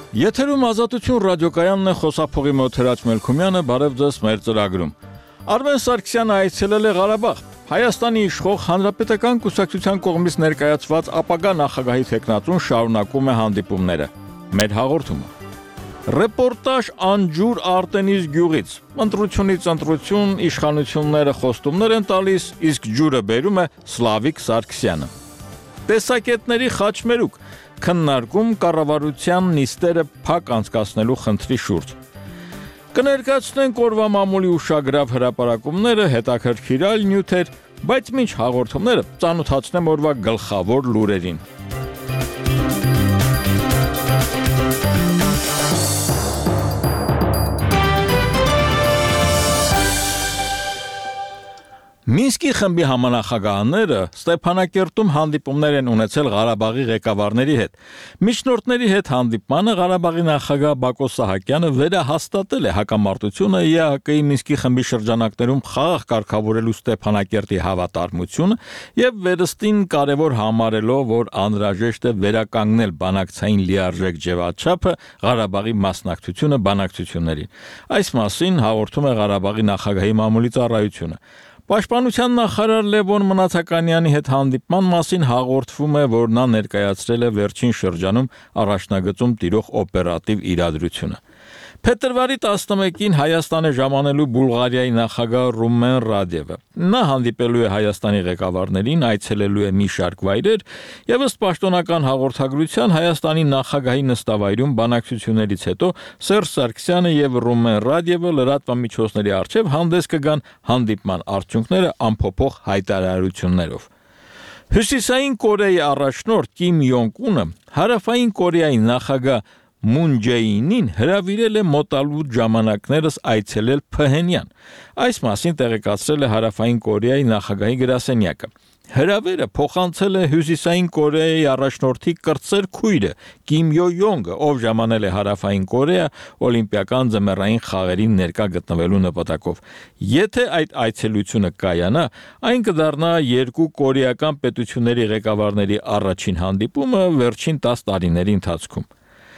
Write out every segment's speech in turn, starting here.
Եթերում Ազատություն ռադիոկայանն է, խոսափողի մոտ Հրաչ Մելքումյանը, բարև ձեզ մեր ծրագրում։ Արմեն Սարգսյանը այցելել է Ղարաբաղ։ Հայաստանի իշխող Հանրապետական կուսակցության կողմից ներկայացված ապագա նախագահի թեկնածուն շարունակում է հանդիպումները։ Մեր հաղորդումը։ Ռեպորտաժ անջուր Արտենիս գյուղից։ Ընտրությունից ընտրություն իշխանությունները խոստումներ են տալիս, իսկ ջուրը բերում է Սլավիկ Սարգսյանը։ Տեսակետների խաչմերուկ քննարկում կառավարության նիստերը փակ անցկացնելու խնդրի շուրջ։ Կներկայացնենք օրվա մամուլի ուշագրավ հրապարակումները, հետաքրքիր այլ նյութեր, բայց մինչ հաղորդումները ծանոթացնեմ օրվա գլխավոր լուրերին։ Մինսկի խմբի համանախագահները Ստեփանակերտում հանդիպումներ են ունեցել Ղարաբաղի ղեկավարների հետ։ Միջնորդների հետ հանդիպմանը Ղարաբաղի նախագահ Բակո Սահակյանը վերահաստատել է հակամարտությունը ԵԱՀԿ-ի Մինսկի խմբի շրջանակներում խաղաղ կարգավորելու Ստեփանակերտի հավատարմությունը եւ վերստին կարեւոր համարելով, որ անհրաժեշտ է վերականգնել բանակցային լիարժեք ջևաչափը Ղարաբաղի մասնակցությունը բանակցություններին։ Այս մասին հաղորդում է Ղարաբաղի նախագահի մամուլի ծառայությունը։ Պաշտպանության նախարար Լևոն Մնացականյանի հետ հանդիպման մասին հաղորդվում է, որ նա ներկայացրել է վերջին շրջանում առաջնագծում տիրող օպերատիվ իրադրությունը։ Փետրվարի 11-ին Հայաստան է ժամանելու Բուլղարիայի նախագահ Ռումեն Ռադևը։ Նա հանդիպելու է Հայաստանի ղեկավարներին, այցելելու է մի շարք վայրեր եւ ըստ պաշտոնական հաղորդագրության Հայաստանի նախագահի նստավայրում բանակցություններից հետո Սերժ Սարգսյանը եւ Ռումեն Ռադևը լրատվամիջոցների առջեւ հանդես կգան հանդիպման արդյունքները ամփոփող հայտարարություններով։ Հյուսիսային Կորեայի առաջնորդ Կիմ Յոնգ Ունը Հարավային Կորեայի նախագահ Մուն Ջեինին հրավիրել է մոտալուտ ժամանակներս այցելել Փհենյան։ Այս մասին տեղեկացրել է Հարավային Կորեայի նախագահի գրասենյակը։ Հրավերը փոխանցել է Հյուսիսային Կորեայի առաջնորդի կրտսեր քույրը Կիմ Յո Յոնգը, ով ժամանել է Հարավային Կորեա օլիմպիական ձմեռային խաղերին ներկա գտնվելու նպատակով։ Եթե այդ այցելությունը կայանա, այն կդառնա երկու կորեական պետությունների ղեկավարների առաջին հանդիպումը վերջին 10 տարիների ընթացքում։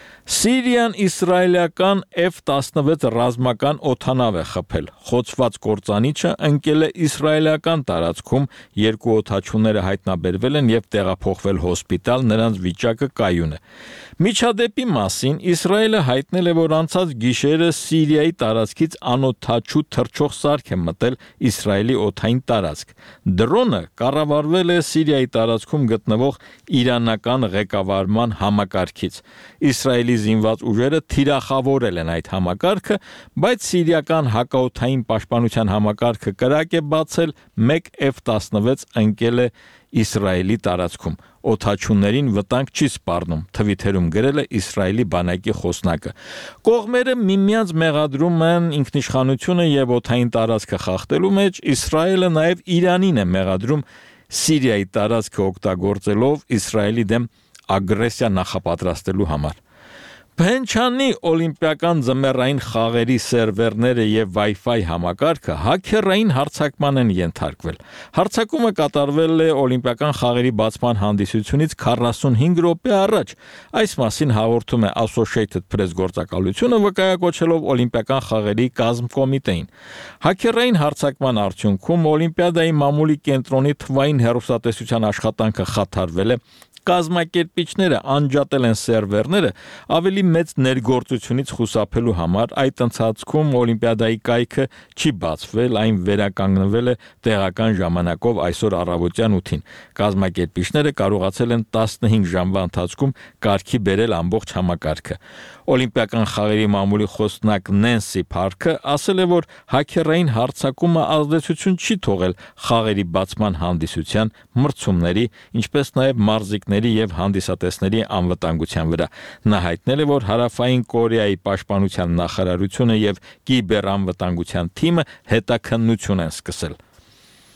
Սիրիան իսրայելական F-16 ռազմական օդանավ է խփել։ Խոցված կործանիչը ընկել է իսրայելական տարածքում, երկու օդաչուները հայտնաբերվել են եւ տեղափոխվել հոսպիտալ, նրանց վիճակը կայուն է։ Միջադեպի մասին Իսրայելը հայտնել է, որ անցած գիշերը Սիրիայի տարածքից անօդաչու թռչող սարք է մտել Իսրայելի օդային տարածք։ Դրոնը կառավարվել է Սիրիայի տարածքում գտնվող իրանական ղեկավարման համակարգից։ Իսրայելի զինված ուժերը թիրախավորել են այդ համակարգը, բայց սիրիական հակաօդային պաշտպանության համակարգը կրակ է բացել, մեկ F-16 ընկել է Իսրայելի տարածքում։ Օդաչուներին վտանգ չի սպառնում, թվիթերում գրել է Իսրայելի բանակի խոսնակը։ Կողմերը միմյանց մեղադրում են ինքնիշխանությունը եւ օդային տարածքը խախտելու մեջ, Իսրայելը նաեւ Իրանին է մեղադրում Սիրիայի տարածքը օգտագործելով Իսրայելի դեմ ագրեսիա նախապատրաստելու համար։ Փհենչյանի օլիմպիական ձմեռային խաղերի սերվերները եւ Wi-Fi համակարգը հաքերային հարձակման են ենթարկվել։ Հարձակումը կատարվել է օլիմպիական խաղերի բացման հանդիսությունից 45 րոպե առաջ։ Այս մասին հաղորդում է Associated Press գործակալությունը, վկայակոչելով օլիմպիական խաղերի կազմկոմիտեին։ Հաքերային հարձակման արդյունքում օլիմպիադայի մամուլի կենտրոնի թվային հեռուստատեսության աշխատանքը խաթարվել է։ Կազմակերպիչները անջատել են սերվերները ավելի մեծ ներգործությունից խուսափելու համար, այդ ընթացքում օլիմպիադայի կայքը չի բացվել, այն վերականգնվել է տեղական ժամանակով այսօր առավոտյան 8-ին։ Կազմակերպիչները կարողացել են 15 ժամվա ընթացքում կարգի բերել ամբողջ համակարգը։ Օլիմպիական խաղերի մամուլի խոսնակ Նենսի Փարքը ասել է, որ հաքերային հարձակումը ազդեցություն չի թողել խաղերի բացման հանդիսության, մրցումների, ինչպես նաև մարզիկների եւ հանդիսատեսների անվտանգության վրա։ Նա հայտնել է, որ Հարավային Կորեայի պաշտպանության նախարարությունը եւ կիբերանվտանգության թիմը հետաքննություն են սկսել։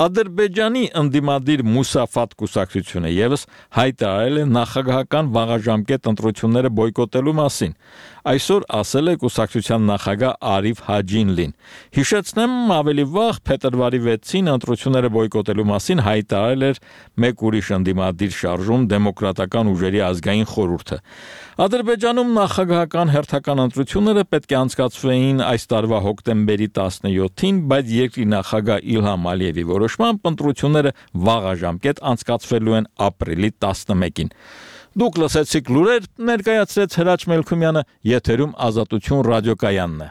Ադրբեջանի ընդդիմադիր Մուսաֆատ կուսակցությունը եւս հայտարարել է նախագահական վաղաժամկետ ընտրությունները բոյկոտելու մասին։ Այսօր ասել է կուսակցության նախագահ Արիֆ Հաջինլին։ Հիշեցնեմ, ավելի վաղ փետրվարի 6-ին ընտրությունները բոյկոտելու մասին հայտարարել էր մեկ ուրիշ ընդդիմադիր շարժում Դեմոկրատական ուժերի ազգային խորհուրդը։ Ադրբեջանում նախագահական հերթական ընտրությունները պետք է անցկացվեին այս տարվա հոկտեմբերի 17-ին, բայց երկրի նախագահ Իլհամ Ալիևի որոշմամբ ընտրությունները վաղաժամկետ անցկացվելու են ապրիլի 11-ին։ Դուք լսեցիք լուրեր, ներկայացրեց Հրաչ Մելքումյանը, եթերում Ազատություն ռադիոկայանն է։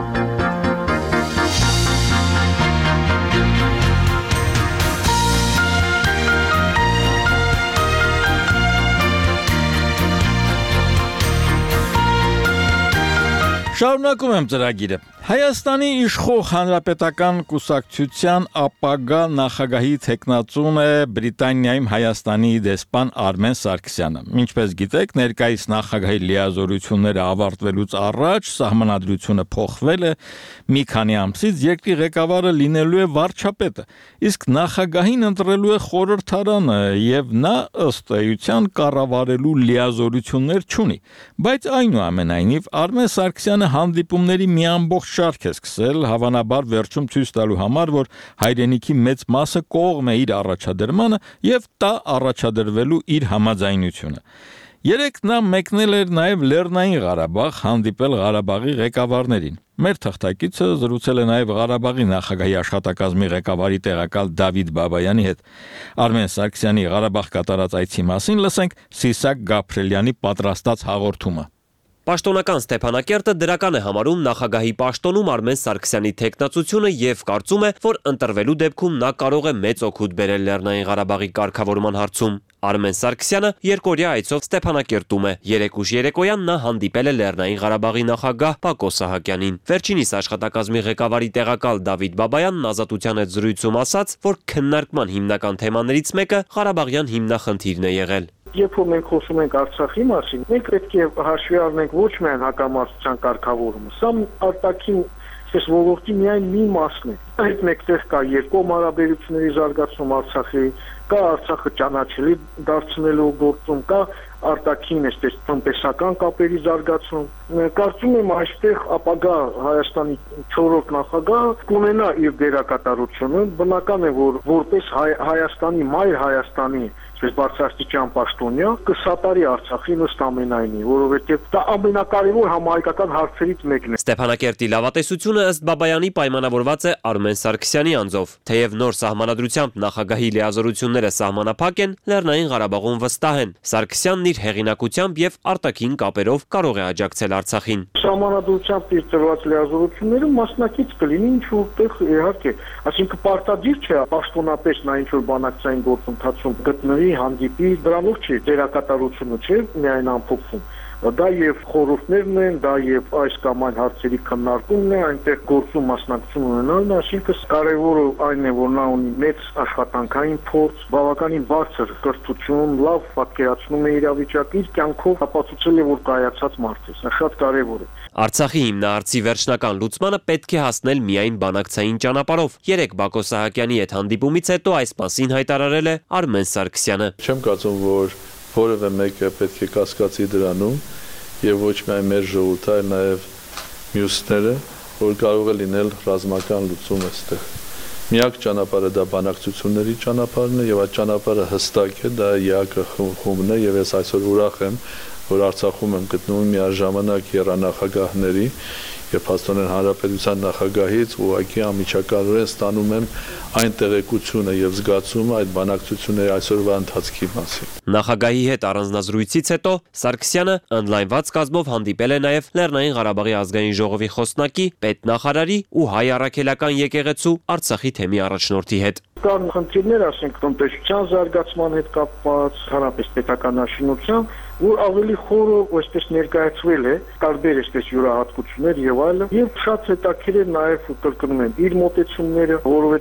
Շարունակում եմ ծրագիրը։ Հայաստանի իշխող հանրապետական կուսակցության ապագա նախագահի թեկնածուն է Բրիտանիայում Հայաստանի դեսպան Արմեն Սարգսյանը։ Ինչպես գիտեք, ներկայիս նախագահի լիազորությունները ավարտվելուց առաջ սահմանադրությունը փոխվել է, մի քանի ամսից երկրի ղեկավարը լինելու է վարչապետը, իսկ նախագահին ընտրելու է խորհրդարանը եւ նա ըստ էության կառավարելու լիազորություններ չունի։ Բայց այնուամենայնիվ Արմեն Սարգսյանը հանդիպումների մի ամբողջ շարք է սկսել, հավանաբար վերջում ցույց տալու համար, որ հայրենիքի մեծ մասը կողմ է իր առաջադրմանը եւ տա առաջադրվելու իր համաձայնությունը։ Երեք նա մեկնել էր նաև Լեռնային Ղարաբաղ, հանդիպել Ղարաբաղի ղեկավարներին։ Մեր թղթակիցը զրուցել է նաև Ղարաբաղի նախագահի աշխատակազմի ղեկավարի տեղակալ Դավիթ Բաբայանի հետ։ Արմեն Սարգսյանի Ղարաբաղ կատարած այցի մասին լսենք Սիսակ Գաբրելյանի պատրաստած հաղորդումը։ Պաշտոնական Ստեփանակերտը դրական է համարում նախագահի պաշտոնում Արմեն Սարգսյանի թեկնածությունը եւ կարծում է, որ ընտրվելու դեպքում նա կարող է մեծ օգուտ բերել Լեռնային Ղարաբաղի կարգավորման հարցում։ Արմեն Սարգսյանը երկօրյա այցով Ստեփանակերտում է։ Երեկուշ երեկոյան նա հանդիպել է Լեռնային Ղարաբաղի նախագահ Բակո Սահակյանին։ Վերջինիս աշխատակազմի ղեկավարի տեղակալ Դավիթ Բաբայանն Ազատության հետ զրույցում ասաց, որ քննարկման հիմնական թեմաներից մեկը Ղարաբաղյան հիմնախնդիրն է եղել։ Երբ որ մենք խոսում ենք Արցախի մասին, մենք պետք է հաշվի առնենք ոչ միայն հակամարտության կարգավորումը, սա արտաքին ոլորտի միայն մի մասն է։ Այդ մեկտեղ կա երկկողմ հարաբերությունների զարգացում Արցախի, կա Արցախը ճանաչելի դարձնելու գործում, կա արտաքին տնտեսական կապերի զարգացում։ Կարծում եմ այստեղ ապագա Հայաստանի 4-րդ նախագահը կունենա իր դերակատարությունը, բնական է, որ որպես Հայաստանի մայր Հայաստանի բարձրաստիճան պաշտոնյա կսատարի Արցախին ըստ ամենայնի, որովհետև դա ամենակարևոր համահայկական հարցերից մեկն է։ Ստեփանակերտի լավատեսությունը ըստ Բաբայանի պայմանավորված է Արմեն Սարգսյանի անձով, թեև նոր սահմանադրությամբ նախագահի լիազորությունները սահմանափակ են, Լեռնային Ղարաբաղում վստահ են։ Սարգսյանն իր հեղինակությամբ եւ արտաքին կապերով կարող է աջակցել Արցախին։ Սահմանադրությամբ իր տրված լիազորությունները մասնակից կլինի ինչ որտեղ իհարկե, այսինքն պարտադիր չէ պաշտոնապես նա ինչ որ բանակցային գործընթացում գտնվի հանդիպի, դրանով չի դերակատարությունը չէ միայն ամփոփվում։ Դա եւ խորհուրդներն են, դա եւ այս կամ այն հարցերի քննարկումն է, այնտեղ գործում մասնակցություն ունենալն է, այսինքն կարևորը այն է, որ նա ունի մեծ աշխատանքային փորձ, բավականին բարձր կրթություն, լավ պատկերացնում է իրավիճակը, իր կյանքով ապացուցել է, որ կայացած մարդ է, սա շատ կարևոր է։ Արցախի հիմնահարցի վերջնական լուծմանը պետք է հասնել միայն բանակցային ճանապարհով։ Երեք Բակո Սահակյանի հետ հանդիպումից հետո այս մասին հայտարարել է Արմեն Սարգսյանը։ Չեմ կարծում, որ որևէ մեկը պետք է կասկածի դրանում եւ ոչ միայն մեր ժողովուրդը, այլ նաեւ մյուսները, որ կարող է լինել ռազմական լուծում այստեղ։ Միակ ճանապարհը դա բանակցությունների ճանապարհն է եւ այդ ճանապարհը հստակ է, դա ԵԱԿ խումբն է եւ ես այսօր ուրախ եմ, որ Արցախում եմ գտնվում միաժամանակ երանախագահների եւ փաստորեն հանրապետության նախագահից ուղղակի անմիջականորեն ստանում եմ այն տեղեկությունը եւ զգացումը այդ բանակցությունների այսօրվա ընթացքի մասին։ Նախագահի հետ առանձնազրույցից հետո Սարգսյանը ընդլայնված կազմով հանդիպել է նաեւ Լեռնային Ղարաբաղի ազգային ժողովի խոսնակի, պետնախարարի ու հայ առաքելական եկեղեցու Արցախի թեմի առաջնորդի հետ։ Կան խնդիրներ, ասենք տնտեսության զարգացման հետ կապված, հանրապես պետական աշինության, որ ավելի խորը այսպես ներկայացվել է, տարբեր այսպես յուրահատկություններ եւ այլն, եւ շատ հետաքրքիր է նաեւ կրկնում եմ իր մոտեցումները, որովհետեւ ինքը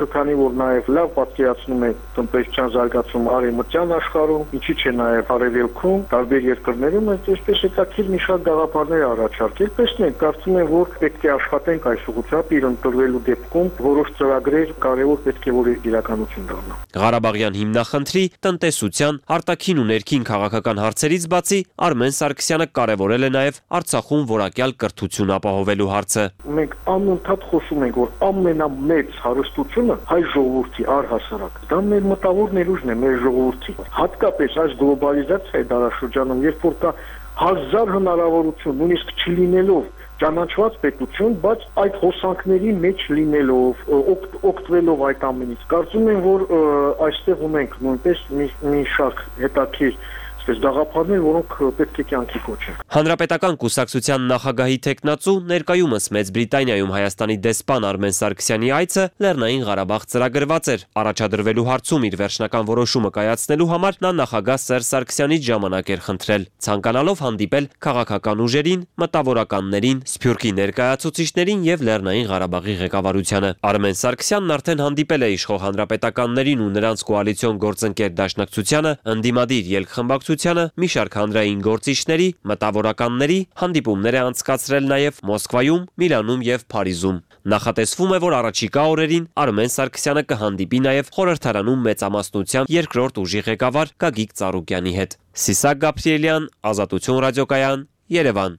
քանի որ նաև լավ պատկերացնում է տնտեսության զարգացումը արևմտյան աշխարհում, ինչի՞ չէ նաև արևելքում, տարբեր երկրներում, այսպես հետաքրքիր մի շարք գաղափարներ առաջարկել։ Տեսնենք, կարծում եմ, որ պետք է աշխատենք այս ուղղությամբ, իր ընտրվելու դեպքում որոշ ծրագրեր կարևոր պետք է որ իրականություն դառնան։ Ղարաբաղյան հիմնախնդրի, տնտեսության, արտաքին ու ներքին քաղաքական հարցերից բացի Արմեն Սարգսյանը կարևորել է նաև Արցախում որակյալ կրթություն ապահովելու հարցը։ Մենք անընդհատ խոսում ենք, որ ամենամեծ հարստությունը հայ ժողովրդի առհասարակ դա մեր մտավոր ներուժն է, մեր ժողովրդի։ Հատկապես այս գլոբալիզացիայի դարաշրջանում, երբ որ կա հազար հնարավորություն, նույնիսկ չլինելով ճանաչված պետություն, բայց այդ հոսանքների մեջ լինելով, օգտվելով այդ ամենից, կարծում եմ, որ այստեղ ունենք նույնպես մի շարք հետաքրքիր գաղափարներ, որոնք պետք է կյանքի կոչեն։ Հանրապետական կուսակցության նախագահի թեկնածու ներկայումս Մեծ Բրիտանիայում Հայաստանի դեսպան Արմեն Սարգսյանի այցը Լեռնային Ղարաբաղ ծրագրված էր։ Առաջադրվելու հարցում իր վերջնական որոշումը կայացնելու համար նա նախագահ Սերժ Սարգսյանից ժամանակ էր խնդրել, ցանկանալով հանդիպել քաղաքական ուժերին, մտավորականներին, Սփյուռքի ներկայացուցիչներին եւ Լեռնային Ղարաբաղի ղեկավարությանը։ Արմեն Սարգսյանն արդեն հանդիպել է իշխող հանրապետականներին ու նրանց կոալիցիոն գործընկեր դաշնակցությանը, ընդդիմադիր ելքխմբակցությանը, մի շարք հանրային գործիչների, մտավորականների հանդիպումներ է անցկացրել նաև Մոսկվայում, Միլանում եւ Փարիզում։ Նախատեսվում է, որ առաջիկա օրերին Արմեն Սարգսյանը կհանդիպի նաև խորհրդարանում մեծամասնությամբ երկրորդ ուժի ղեկավար Գագիկ Ծառուկյանի հետ։ Սիսակ Գաբրիելյան, Ազատություն ռադիոկայան, Երևան։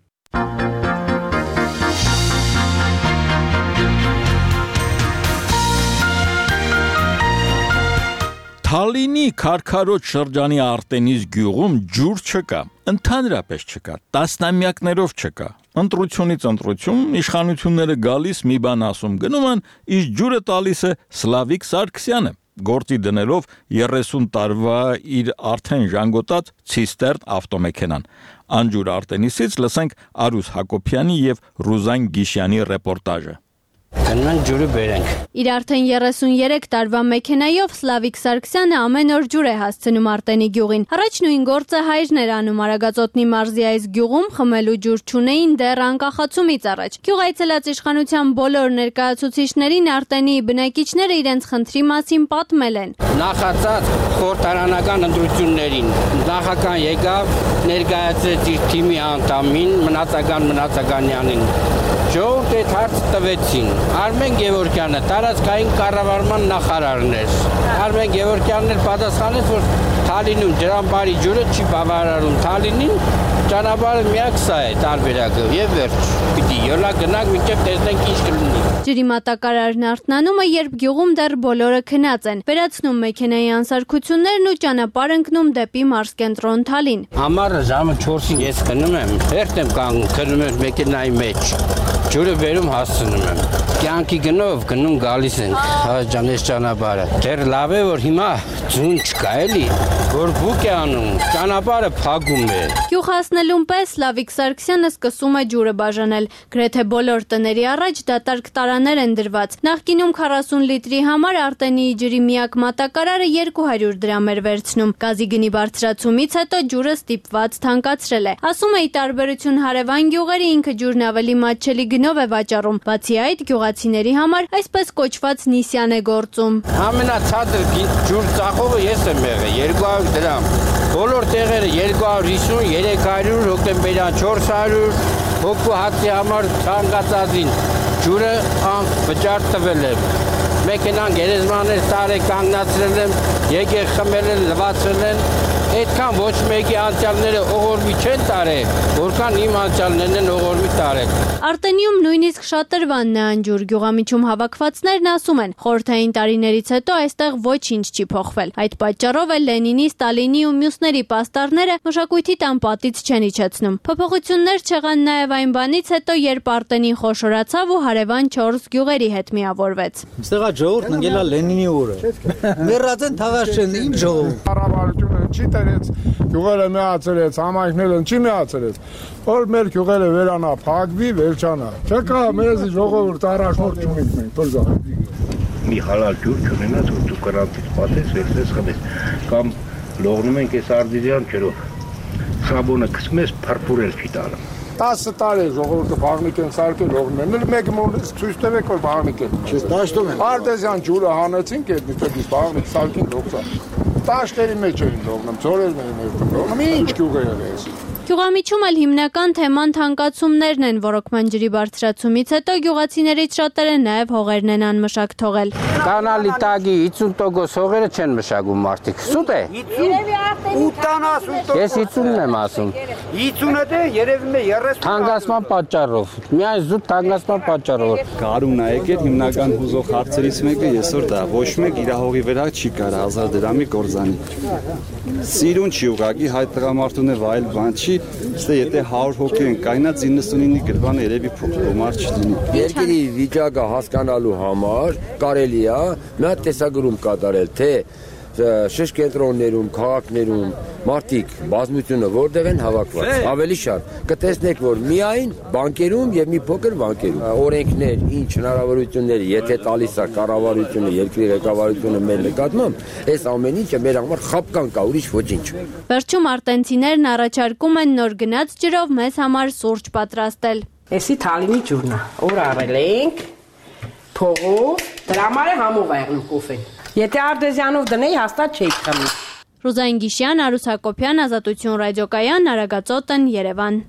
Թալինի Քարքարոտ շրջանի Արտենիս գյուղում ջուր չկա, ընդհանրապես չկա, տասնամյակներով չկա։ Ընտրությունից ընտրություն իշխանությունները գալիս մի բան ասում գնում են, իսկ ջուրը տալիս է Սլավիկ Սարգսյանը, գործի դնելով 30 տարվա իր արդեն ժանգոտած ցիստերն ավտոմեքենան։ Անջուր Արտենիսից լսենք Արուս Հակոբյանի եւ Ռուզան Գիշյանի ռեպորտաժը։ Գնանք ջուրը բերենք։ Իր արդեն 33 տարվա մեքենայով Սլավիկ Սարգսյանը ամեն օր ջուր է հասցնում Արտենի գյուղին։ Առաջ նույն գործը հայրն էր անում Արագածոտնի մարզի այս գյուղում, խմելու ջուր չունեին դեռ անկախացումից առաջ։ Գյուղ այցելած իշխանության բոլոր ներկայացուցիչներին Արտենի բնակիչները իրենց խնդրի մասին պատմել են։ Նախածած խորհրդարանական ընտրություններին նախագահան եկավ, ներկայացրեց իր թիմի անդամին, Մնացականյանին։ Ժողովուրդը այդ հարցը տվեցին։ Արմեն Գևորգյանը տարածքային կառավարման նախարարն էր։ Արմեն Գևորգյանն էլ պատասխանեց, որ Թալինում ջրամբարի ջուրը չի բավարարում Թալինին, ճանապարհը միակ սա է տարբերակը եւ վերջ։ Պիտի յոլա գնանք, մինչեւ տեսնենք ինչ կլինի։ Ջրի մատակարարն արթնանում է, երբ գյուղում դեռ բոլորը քնած են։ Վերացնում մեքենայի անսարքություններն ու ճանապարհ ընկնում դեպի մարզկենտրոն Թալին։ Ամառը ժամը 4-ին ես քնում եմ, հերթ եմ կանգնում, քնում եմ մեքենայի մեջ։ Ջուրը վերում հասցնում եմ։ Կյանքի գնով գնում գալիս ենք այս ճանապարհը։ Դեռ լավ է որ հիմա ձուն չկա էլի, որ բուկ է անում, ճանապարհը փակում է։ Գյուղ հասնելուն պես Սլավիկ Սարգսյանը սկսում է ջուրը բաժանել։ Գրեթե բոլոր տների առաջ դատարկ տարաներ են դրված։ Նախկինում 40 լիտրի համար Արտենի ջրի միակ մատակարարը 200 դրամ էր վերցնում։ Գազի գնի բարձրացումից հետո ջուրը ստիպված թանկացրել է։ Ասում է՝ ի տարբերություն հարևան գյուղերի ինքը ջուրն ավելի մատչելի գնով է վաճառում։ Բացի այդ, գյուղացիների համար այսպես կոչված նիսյան է գործում։ Ամենացածր ջուր ծախողը ես եմ եղել 200 դրամ։ Բոլոր տեղերը 250, 300, հոկտեմբերյան 400, հոգու հացի համար ցանկացածին ջուրը անվճար տվել եմ։ Մեքենան գերեզմաներ տարե կանգնացրել եմ, եկել խմել են, լվացել են։ Այդքան ոչ մեկի անցյալները օղորմի չեն տարել, որքան իմ անցյալներն են օղորմի տարել։ Արտենիում նույնիսկ շատրվանն է անջուր։ Գյուղամիջում հավաքվածներն ասում են, խորհրդային տարիներից հետո այստեղ ոչինչ չի փոխվել։ Այդ պատճառով էլ Լենինի, Ստալինի ու մյուսների պաստառները մշակույթի տան պատից չեն իջեցնում։ Փոփոխություններ չեղան նաև այն բանից հետո, երբ Արտենին խոշորացավ ու հարևան 4 գյուղերի հետ միավորվեց։ Ստեղա ժողովուրդն անգելա Լենինի օրը։ Մեռածեն թաղած չեն, ինչ ժողովուրդ։ Կառավարությունը չի տերեց, գյուղերը միացրեց, համայնքները չի միացրեց, որ մեր գյուղերը վերանա, փակվի, վերջանա։ Չկա մեզ ժողովուրդ առաջնորդ չունենք մենք, բրզա։ Մի հալալ ջուր չունենաց, որ դու կրանցից պատես, վերցես խմես, կամ լողնում ենք այս արդիզյան ջրով, սաբոնը կսում ես, փրփուրել չի տալում։ 10 տարի ժողովուրդը բաղնիկ են սարքել օգնել են մեկը մոնից ցույց տվեք որ բաղնիկ են չես դաշտում են արտեզյան ջուրը հանեցին կետնից բաղնիկ սարքին դոկսա տաշտերի մեջ էին լողնում ծորերն էին լողնում ինչ գյուղ է եղել Գյուղամիջում էլ հիմնական թեման թանկացումներն են, որոքման ջրի բարձրացումից հետո գյուղացիներից շատերը նաև հողերն են անմշակ թողել։ Կանալի տագի 50% հողերը չեն մշակում մարդիկ։ Սուտ է։ 80%։ Ես 50-ն եմ ասում։ 50-ը դե երևի է 30։ Թանկացման պատճառով։ Միայն զուտ թանկացման պատճառով։ Կարում նայեք այդ հիմնական հուզող հարցերից մեկը այսօր դա ոչ մեկ իր հողի վրա չի կարա 1000 դրամի կորզանի։ Սիրուն չի ուղղակի հայ տղամարդուն է վայել բան չի Ստե եթե 100 հոգի են կայնած 99-ի գրվանը երևի փոխումար չլինի։ Երկրի վիճակը հասկանալու համար կարելի է մի հատ տեսագրում կատարել, թե շրջկենտրոններում, քաղաքներում մարդիկ բազմությունը որտեղ են հավաքված։ Ավելի շատ կտեսնեք, որ միայն բանկերում եւ մի փոքր բանկերում օրենքներ, ինչ հնարավորություններ, եթե տալիս է կառավարությունը, երկրի ղեկավարությունը մեր նկատմամբ, այս ամեն ինչը մեր համար խապկան կա, ուրիշ ոչինչ։ Վերջում արտենցիներն առաջարկում են նոր գնաց ջրով մեզ համար սուրճ պատրաստել։ Էսի թալինի ջուրն է, որ առել ենք, փողով, դրա համար է համով աղնում կոֆեն։ Եթե արտեզյանով դնեի, հաստատ չէի խմի։ Ռուզային Գիշյան, Արուս Հակոբյան, Ազատություն ռադիոկայան, Արագածոտն, Երևան։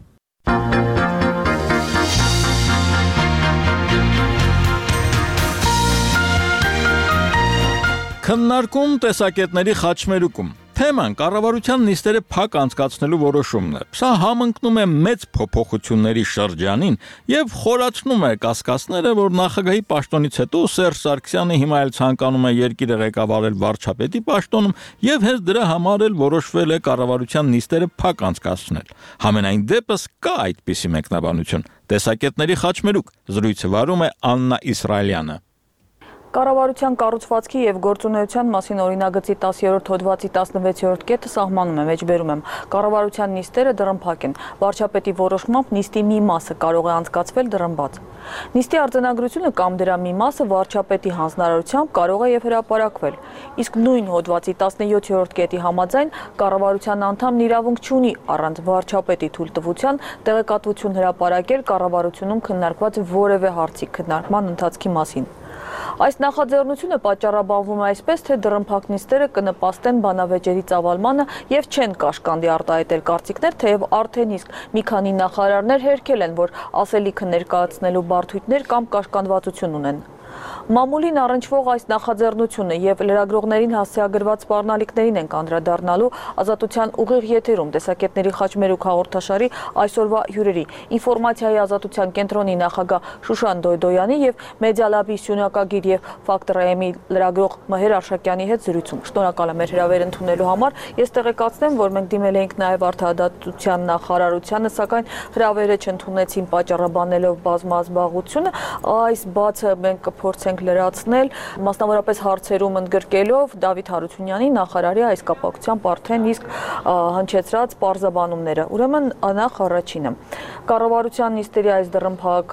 Քննարկում տեսակետների խաչմերուկում Թեման կառավարության նիստերը փակ անցկացնելու որոշումն է։ Սա համընկնում է մեծ փոփոխությունների շրջանին եւ խորացնում է կասկածները, որ նախագահի պաշտոնից հետո Սերժ Սարգսյանը հիմա էլ ցանկանում է երկիրը ղեկավարել վարչապետի պաշտոնում եւ հենց դրա համար էլ որոշվել է կառավարության նիստերը փակ անցկացնել։ Համենայն դեպս կա այդպիսի մեկնաբանություն։ Տեսակետների խաչմերուկ զրույցը վարում է Աննա Իսրայելյանը։ Կառավարության կառուցվածքի եւ գործունեության մասին օրինագծի 10-րդ հոդվածի 16-րդ կետը սահմանում է, մեջբերում եմ։ Կառավարության նիստերը դռնփակ են։ Վարչապետի որոշմամբ նիստի մի մասը կարող է անցկացվել դռնբաց։ Նիստի արձանագրությունը կամ դրա մի մասը վարչապետի հանձնարարությամբ կարող է եւ հրապարակվել։ Իսկ նույն հոդվածի 17-րդ կետի համաձայն կառավարության անդամն իրավունք չունի առանց վարչապետի թույլտվության տեղեկատվություն հրապարակել կառավարությունում քննարկված որևէ հարցի քննարկման ընթացքի մասին։ Այս նախաձեռնությունը պատճառաբանվում է այսպես, թե դռնփակ նիստերը կնպաստեն բանավեճերի ծավալմանը եւ չեն կաշկանդի արտահայտել կարծիքներ, թեև արդեն իսկ մի քանի նախարարներ հերքել են, որ ասելիքը ներկայացնելու բարդույթներ կամ կաշկանդվածություն ունեն։ Մամուլին առնչվող այս նախաձեռնությունը եւ լրագրողներին հասցեագրված սպառնալիքներին են անդրադառնալու Ազատության ուղիղ եթերում տեսակետների խաչմերուկ հաղորդաշարի այսօրվա հյուրերի Ինֆորմացիայի ազատության կենտրոնի նախագահ Շուշան Դոյդոյանի եւ Մեդիալաբի սյունակագիր եւ Ֆակտոր-ը-ի լրագրող Մհեր Արշակյանի հետ զրույցում։ Շնորհակալ եմ մեր հրավեր ընդունելու համար։ Ես տեղեկացնեմ, որ մենք դիմել էինք նաեւ Արդարադատության նախարարությանը, սակայն հրավերը չընդունեցին պատճառաբանելով բազմազբաղությունը։ Այս բացը մենք փորձենք լրացնել, մասնավորապես հարցերում ընդգրկելով Դավիթ Հարությունյանի նախարարի այս կապակցությամբ արդեն իսկ հնչեցրած պարզաբանումները։ Ուրեմն նախ առաջինը կառավարության նիստերի այս դռնփակ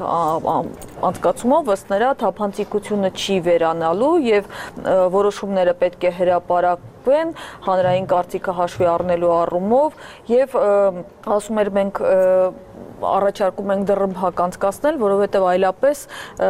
անցկացումով ըստ նրա թափանցիկությունը չի վերանալու եւ որոշումները պետք է հրապարակվեն հանրային կարծիքը հաշվի առնելու առումով եւ ասում էր մենք առաջարկում ենք դռնփակ անցկացնել, որովհետեւ այլապես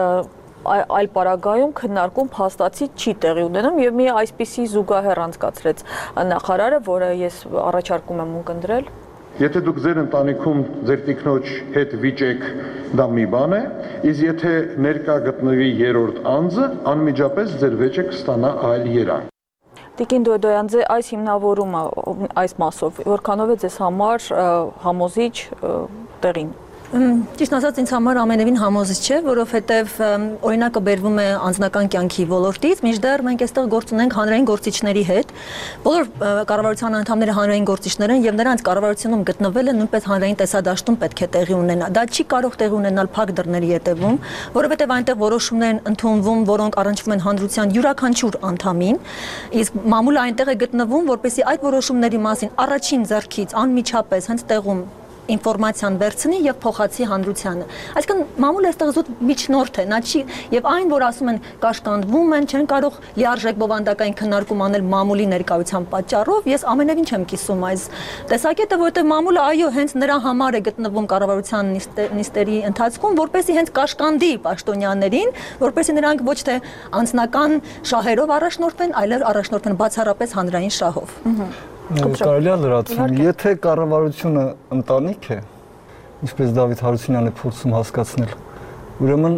այլ պարագայում քննարկում փաստացի չի տեղի ունենում եւ մի այսպիսի զուգահեռ անցկացրեց նախարարը, որը ես առաջարկում եմ ունկնդրել։ Եթե դուք ձեր ընտանիքում ձեր տիկնոջ հետ վիճեք, դա մի բան է, իսկ եթե ներկա գտնվի երրորդ անձը, անմիջապես ձեր վեճը կստանա այլ երանգ։ Տիկին Դոյդոյանձե, այս հիմնավորումը այս մասով որքանով է ձեզ համար համոզիչ տեղին։ Ճիշտ ասած ինձ համար ամենևին համոզիչ չէ, որովհետև օրինակը բերվում է անձնական կյանքի ոլորտից, մինչդեռ մենք այստեղ գործ ունենք հանրային գործիչների հետ։ Բոլոր կառավարության անդամները հանրային գործիչներ են եւ նրանց կառավարությունում գտնվելը նույնպես հանրային տեսադաշտում պետք է տեղի ունենա։ Դա չի կարող տեղի ունենալ փակ դռների ետևում, որովհետև այնտեղ որոշումներ են ընդունվում, որոնք առնչվում են հանրության յուրաքանչյուր անդամին, իսկ մամուլը այնտեղ է գտնվում, որպեսզի այդ որոշումների մասին առաջին ձեռքից անմիջապես հենց տեղում ինֆորմացիան վերցնի եւ փոխացի հանրությանը։ Այսինքն մամուլը այստեղ զուտ միջնորդ է, նա չի եւ այն, որ ասում են կաշկանդվում են, չեն կարող լիարժեք բովանդակային քննարկում անել մամուլի ներկայության պատճառով, ես ամենևին չեմ կիսում այս տեսակետը, որովհետեւ մամուլը այո, հենց նրա համար է գտնվում կառավարության նիստերի ընթացքում, որպեսզի հենց կաշկանդի պաշտոնյաներին, որպեսզի նրանք ոչ թե անձնական շահերով առաջնորդվեն, այլև առաջնորդվեն բացառապես հանրային շահով։ Կարելի է լրացնել, եթե կառավարությունը ընտանիք է, ինչպես Դավիթ Հարությունյանը փորձում հասկացնել, ուրեմն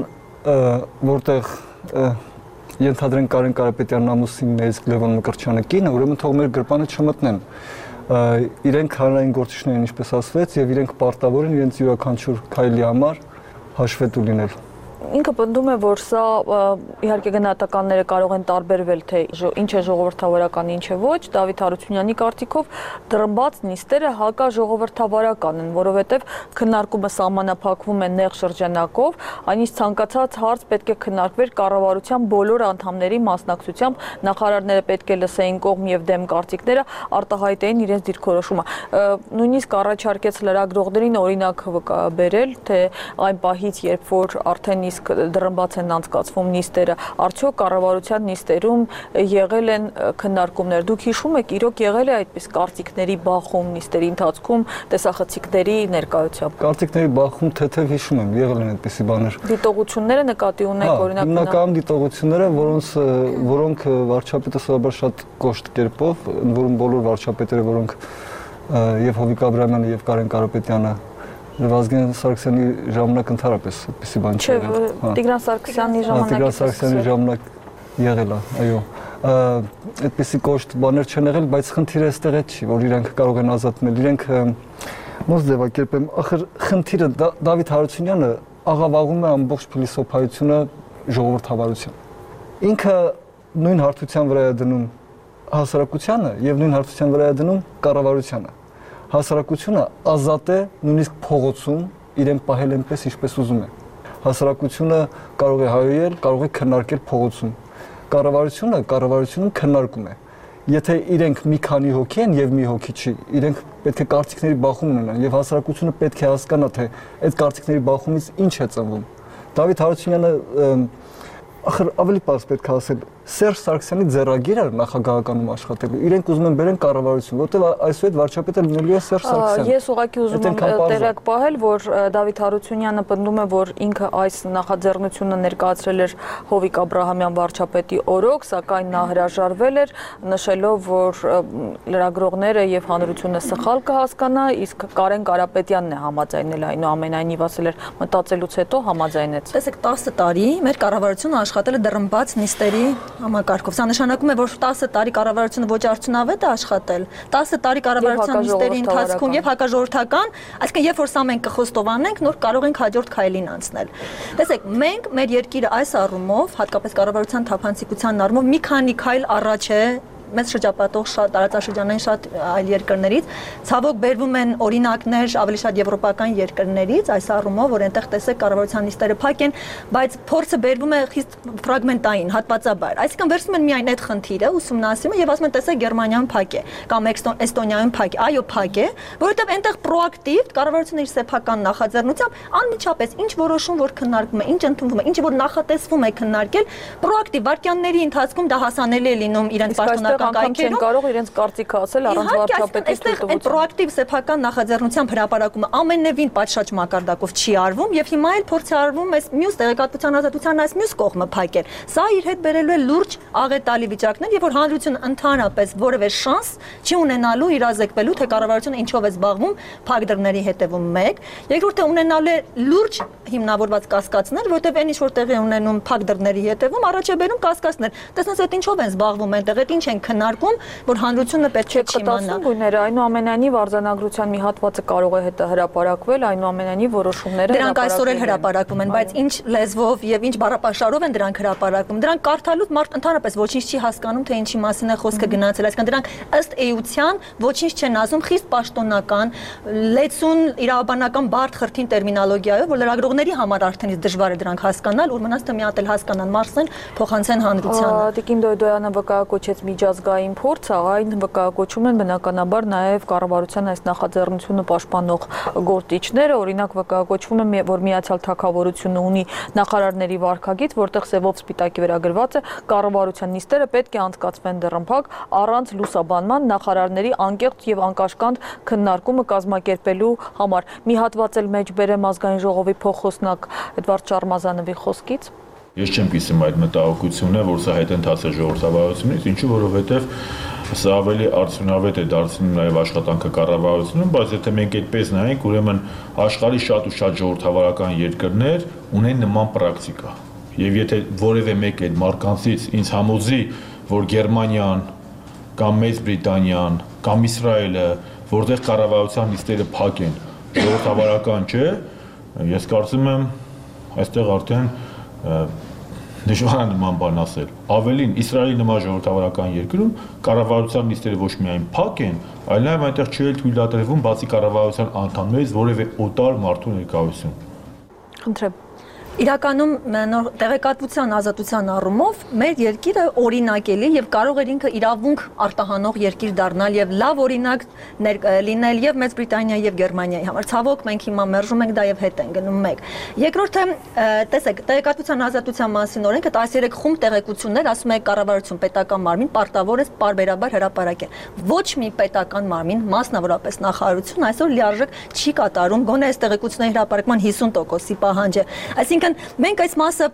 որտեղ ենթադրենք Կարեն Կարապետյանն ամուսիններից Լևոն Մկրտչյանը կինը, ուրեմն թող մեր գրպանը չմտնեն։ Իրենք հանրային գործիչներ են, ինչպես ասվեց, եւ իրենք պարտավոր են իրենց յուրաքանչյուր քայլի համար հաշվետու լինել։ Ինքը պնդում է, որ սա իհարկե գնահատականները կարող են տարբերվել, թե ինչ է ժողովրդավարական, ինչ է ոչ, Դավիթ Հարությունյանի կարծիքով դրմբաց նիստերը հակաժողովրդավարական են, որովհետև քննարկումը սահմանափակվում է նեղ շրջանակով, այնից ցանկացած հարց պետք է քննարկվեր կառավարության բոլոր անդամների մասնակցությամբ, նախարարները պետք է լսեին կողմ եւ դեմ կարծիքները, արտահայտեին իրենց դիրքորոշումը։ Նույնիսկ առաջարկեց լրագրողներին օրինակ բերել, թե այն պահից, երբ որ արդեն իսկ դրմբաց են անցկացվում նիստերը, արդյոք կառավարության նիստերում եղել են քննարկումներ։ Դուք հիշում եք, իրոք եղել է այդպես կարծիքների բախում նիստերի ընթացքում տեսախցիկների ներկայությամբ։ Կարծիքների բախում թեթև հիշում եմ, եղել են այդպիսի բաներ։ Դիտողությունները նկատի ունեք, օրինակ հիմնական դիտողությունները, որոնք վարչապետը սովորաբար շատ կոշտ կերպով, որոնք բոլոր վարչապետերը, որոնք եւ Հովիկ Աբրահամյանը եւ Կարեն Կարապետյանը Վազգեն Սարգսյանի ժամանակ ընդհանրապես այդպիսի բան չէ եղել։ Տիգրան Սարգսյանի ժամանակ։ Տիգրան Սարգսյանի ժամանակ եղել է, այո։ Այդպիսի կոշտ բաներ չեն եղել, բայց խնդիրը այստեղ չի, որ իրենք կարող են ազատնել, իրենք ոնց ձևակերպեմ, ախր խնդիրը Դավիթ Հարությունյանը աղավաղում է ամբողջ փիլիսոփայությունը ժողովրդավարության։ Ինքը նույն հարթության վրա է դնում հասարակությանը եւ նույն հարթության վրա է դնում կառավարությանը։ Հասարակությունը ազատ է նույնիսկ փողոցում իրեն պահել այնպես, ինչպես ուզում է։ Հասարակությունը կարող է հայոյել, կարող է քննարկել փողոցում։ Կառավարությունում քննարկում է։ Եթե իրենք մի քանի հոգի են եւ մի հոգի չի, իրենք պետք է կարծիքների բախում ունենան եւ հասարակությունը պետք է հասկանա, թե այդ կարծիքների բախումից ինչ է ծնվում։ Դավիթ Հարությունյանը ախր ավելի պարզ պետք է ասել, Սերժ Սարգսյանի ձեռագիրը նախագահականում աշխատելու։ Իրենք ուզում են բերեն կառավարություն, որտեղ այսուհետ վարչապետը լինելու է Սերժ Սարգսյանը։ Ես ուղղակի ուզում եմ տեղյակ պահել, որ Դավիթ Հարությունյանը պնդում է, որ ինքը այս նախաձեռնությունը ներկայացրել էր Հովիկ Աբրահամյան վարչապետի օրոք, սակայն նա հրաժարվել էր, նշելով, որ լրագրողները եւ հանրությունը սխալ կհասկանա, իսկ Կարեն Կարապետյանն է համաձայնել, այնուամենայնիվ ասել էր, մտածելուց հետո համաձայնեց։ Տեսեք, 10 տարի մեր կառավարությունը աշխատել է դրմբաց նիստերի համակարգով։ Սա նշանակում է, որ 10 տարի կառավարությունը ոչ արդյունավետ է աշխատել, 10 տարի կառավարության նիստերի ընթացքում եւ հակաժողովրդական, այսինքն երբ որ սա մենք կխոստովանենք, նոր կարող ենք հաջորդ քայլին անցնել։ Տեսեք, մենք մեր երկիրը այս առումով, հատկապես կառավարության թափանցիկության առումով մի քանի քայլ առաջ է մեծ շրջապատող շատ տարածաշրջանային շատ այլ երկրներից, ցավոք բերվում են օրինակներ ավելի շատ եվրոպական երկրներից, այս առումով, որ այնտեղ տեսեք կառավարության նիստերը փակ են, բայց փորձը բերվում է խիստ ֆրագմենտային, հատվածաբար։ Այսինքն վերցնում են միայն այդ խնդիրը, ուսումնասիրում եւ ասում են, տեսեք Գերմանիան փակ է, կամ Էստոնիայում փակ է, այո, փակ է, որովհետեւ այնտեղ պրոակտիվ կառավարությունը իր սեփական նախաձեռնությամբ անմիջապես ինչ որոշում որ քննարկվում է, ինչ ընդունվում է, ինչ որ նախատեսվում է քննարկել, պրոակտիվ վարքյանների ընթացքում դա հասանելի է լինում իրենց չեն կարող իրենց կարծիքը ասել առանց վարչապետի թույլտվության։ Պրոակտիվ սեփական նախաձեռնությամբ հրապարակումը ամենևին պատշաճ մակարդակով չի արվում եւ հիմա էլ փորձ է արվում այս մյուս տեղեկատվության ազատության այս մյուս կողմը փակել։ Սա իր հետ բերելու է լուրջ աղետալի վիճակներ եւ որ հանրությունը ընդհանրապես որևէ շանս չի ունենալու իրազեկվելու թե կառավարությունը ինչով է զբաղվում փակ դռների հետևում 1, երկրորդը ունենալու է լուրջ հիմնավորված կասկածներ, որտեղ այն ինչ որ տեղի ունենում փակ դռների հետևում առաջ է բերում կասկածներ։ Տեսնես այդ ինչով են զբաղվում այնտեղ, այդ ինչ են քննարկում, որ հանրությունը պետք է չիմանա։ Գույները այնուամենայնիվ արձանագրության մի հատվածը կարող է հետը հրապարակվել, այնուամենայնիվ որոշումները դրանք այսօր էլ հրապարակվում են, բայց ինչ լեզվով եւ ինչ բառապաշարով են դրանք հրապարակվում։ Դրանք կարդալուց մարդ ընդհանրապես ոչինչ չի հասկանում, թե ինչի մասին է խոսքը գնացել, այսինքն դրանք ըստ էության ոչինչ չեն ասում, խիստ պաշտոնական, լեցուն իրավաբանական բարդ խրթին տերմինոլոգիայով, որ լրագրողների համար արդեն դժվար է դրանք հասկանալ, ու մնաց թե մի հատ էլ հասկանան, մարսեն, փոխանցեն հանրությանը։ Տիկին Դոյդոյանը վկայակոչեց միջազգային միջազգային փորձ է, այն վկայակոչում են բնականաբար նաև կառավարության այս նախաձեռնությունը պաշտպանող գործիչները, օրինակ վկայակոչվում է, որ Միացյալ Թագավորությունը ունի նախարարների վարքագիծ, որտեղ սևով սպիտակի վրա գրված է կառավարության նիստերը պետք է անցկացվեն դռնփակ առանց լուսաբանման նախարարների անկեղծ եւ անկաշկանդ քննարկումը կազմակերպելու համար։ Մի հատված էլ մեջ բերեմ ազգային ժողովի փոխոսնակ Էդվարդ Շարմազանովի խոսքից։ Ես չեմ կիսում այդ մտահոգությունը, որ սա հետընթաց է ժողովրդավարությունից, ինչու որովհետև սա ավելի արդյունավետ է դարձնում նաև աշխատանքը կառավարությունում, բայց եթե մենք այդպես նայենք, ուրեմն աշխարհի շատ ու շատ ժողովրդավարական երկրներ ունեն նման պրակտիկա։ Եվ եթե որևէ մեկ այդ մարկանցից ինձ համոզի, որ Գերմանիան կամ Մեծ Բրիտանիան կամ Իսրայելը, որտեղ կառավարության նիստերը փակ են, ժողովրդավարական չէ, ես կարծում եմ այստեղ արդեն դժվար է նման բան ասել։ Ավելին, Իսրայելի նման ժողովրդավարական երկրում կառավարության նիստերը ոչ միայն փակ են, այլ նաև այնտեղ չի թույլատրվում բացի կառավարության անդամներից որևէ օտար մարդու ներկայություն։ Խնդրեմ։ Իրականում տեղեկատվության ազատության առումով մեր երկիրը օրինակելի եւ կարող էր ինքը իրավունք արտահանող երկիր դառնալ եւ լավ օրինակ լինել եւ Մեծ Բրիտանիայի եւ Գերմանիայի համար։ Ցավոք մենք հիմա մերժում ենք դա եւ հետ են գնում մեկ։ Երկրորդը, տեսեք, տեղեկատվության ազատության մասին օրենքը 13 խումբ տեղեկություններ ասում է կառավարություն պետական մարմին պարտավոր է պարբերաբար հրապարակել։ Ոչ մի պետական մարմին, մասնավորապես նախարարություն այսօր լիարժեք չի կատարում գոնե այս տեղեկությունների հրապարակման 50%-ի պահանջը։ Այսինքն մենք այս մասը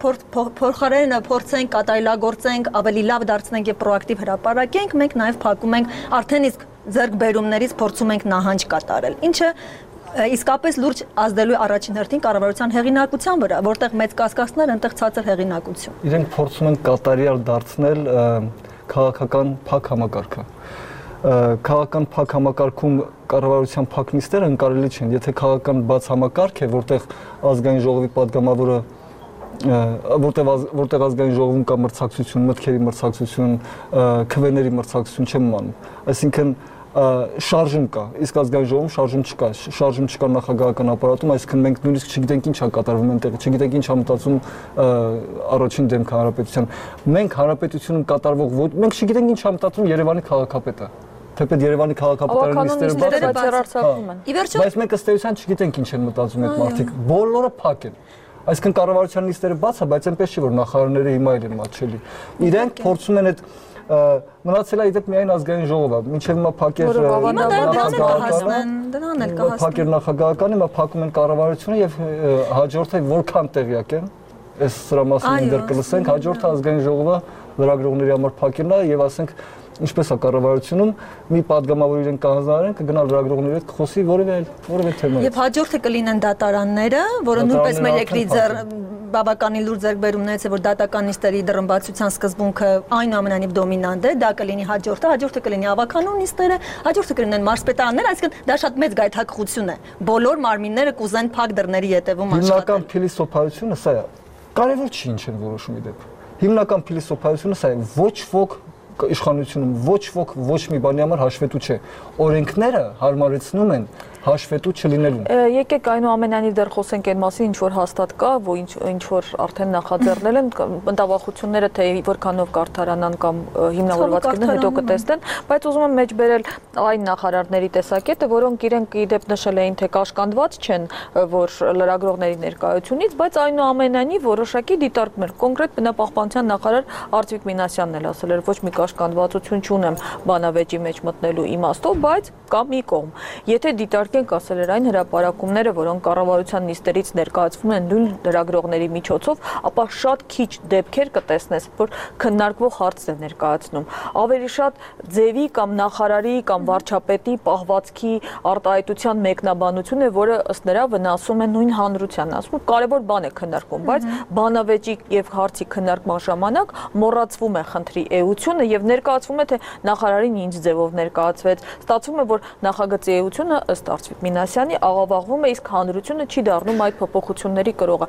փորձեն փորձենք կատարելագործենք, ավելի լավ դարձնենք եւ պրոակտիվ հրապարակենք, մենք նաեւ փակում ենք արդեն իսկ ձեռքբերումներից փորձում ենք նահանջ կատարել, ինչը իսկապես լուրջ ազդելու առաջին հերթին կառավարության հեղինակության վրա, որտեղ մեծ կասկածներ, այնտեղ ցածր հեղինակություն։ Իրենք փորձում են կատարյալ դարձնել քաղաքական փակ համակարգը։ Քաղաքական փակ համակարգում կառավարության փակ նիստերը ընկալելի չեն, եթե քաղաքական բաց համակարգ է, որտեղ ազգային ժողովի падգամավորը որտեղ ազգային ժողովում կա մրցակցություն, մտքերի մրցակցություն, քվեների մրցակցություն չեմ մանում։ Այսինքն շարժում կա, իսկ ազգային ժողովում շարժում չկա նախագահական ապարատում, այսինքն մենք նույնիսկ չգիտենք ինչ է կատարվում այնտեղ, չգիտենք ինչ է մտածում առաջին դեմքը հանրապետության։ Մենք հանրապետությունում կատարվող մենք չգիտենք ինչ է մտածում Երևանի քաղաքապետը։ Թեպետ Երևանի քաղաքապետարանի նիստերը բացառացվում են։ Բայց մենք ըստ էության չգիտենք ինչ են մտածում այդ մարդիկ։ Բոլորը փակ են։ Այսինքն կառավարության նիստերը բաց է, բայց այնպես չի որ նախարարները հիմա էլ են մատչելի։ Իրենք փորձում են այդ մնացել է իդեպ միայն ազգային ժողովը, մինչև հիմա փակեր նախագահականը, հիմա փակում են կառավարությունը եւ հաջորդը որքան տեղյակ են, այս սրա մասին դեռ կլսենք, հաջորդը ազգային ժողովը լրագրողների համար փակելն է եւ ասենք ինչպես է կառավարությունում մի падգամավոր իրեն կհանձնարարեն կգնալ լրագրողների հետ կխոսի որևէ թեմայից։ Եվ հաջորդը կլինեն դատարանները, որը նույնպես մեր երկրի բավականին լուրջ ձեռքբերումներից է, որ դատական նիստերի դռնբացության սկզբունքը այնուամենայնիվ դոմինանտ է, դա կլինի հաջորդը կլինի ավականուն նիստերը, հաջորդը կլինեն մարզպետարանները, այսինքն դա շատ մեծ գայթակղություն է։ Բոլոր մարմինները կուզեն փակ դռների ետևում աշխատել։ Հիմնական փիլիսոփայությունը սա է։ Կարևոր չի ինչ են որոշում իդեպ։ Հիմնական փիլիսոփայությունը սա է, ոչ ոք իշխանությունում ոչ ոք ոչ մի բանի համար հաշվետու չէ։ Օրենքները հարմարեցնում են հաշվետու չլինելուն։ Եկեք այնուամենայնիվ դեռ խոսենք այն մասին, ինչ որ հաստատ կա, ինչ որ արդեն նախաձեռնել են, մտավախությունները թե որքանով կարդարանան կամ հիմնավորված կլինեն, հետո կտեսնեն, բայց ուզում եմ մեջ բերել այն նախարարների տեսակետը, որոնք իրենք իդեպ նշել էին, թե կաշկանդված չեն, որ լրագրողների ներկայությունից, բայց այնուամենայնիվ որոշակի դիտարկում էր։ Կոնկրետ բնապահպանության նախարար Արծվիկ Մինասյանն էլ ասել էր, ոչ մի կաշկանդվածություն չունեմ բանավեճի մեջ մտնելու իմաստով, բայց կա մի կողմ։ Եթե դիտարկենք, ասել էր այն հրապարակումները, որոնք կառավարության նիստերից ներկայացվում են նույն լրագրողների միջոցով, ապա շատ քիչ դեպքեր կտեսնես, որ քննարկվող հարցն է ներկայացնում։ Ավելի շատ ձևի կամ նախարարի կամ վարչապետի պահվածքի արտահայտության մեկնաբանություն է, որը ըստ նրա վնասում է նույն հանրությանն, ասում կարևոր բան է քննարկվում, բայց բանավեճի եւ հարցի քննարկման ժամանակ մոռացվում է խնդրի էությունը եւ ներկայացվում է թե նախարարին ինչ ձևով ներկայացվեց։ Ստացվում է, որ նախագծի էությունը ըստ Արծվիկ Մինասյանի աղավաղվում է, իսկ հանրությունը չի դառնում այդ փոփոխությունների կրողը։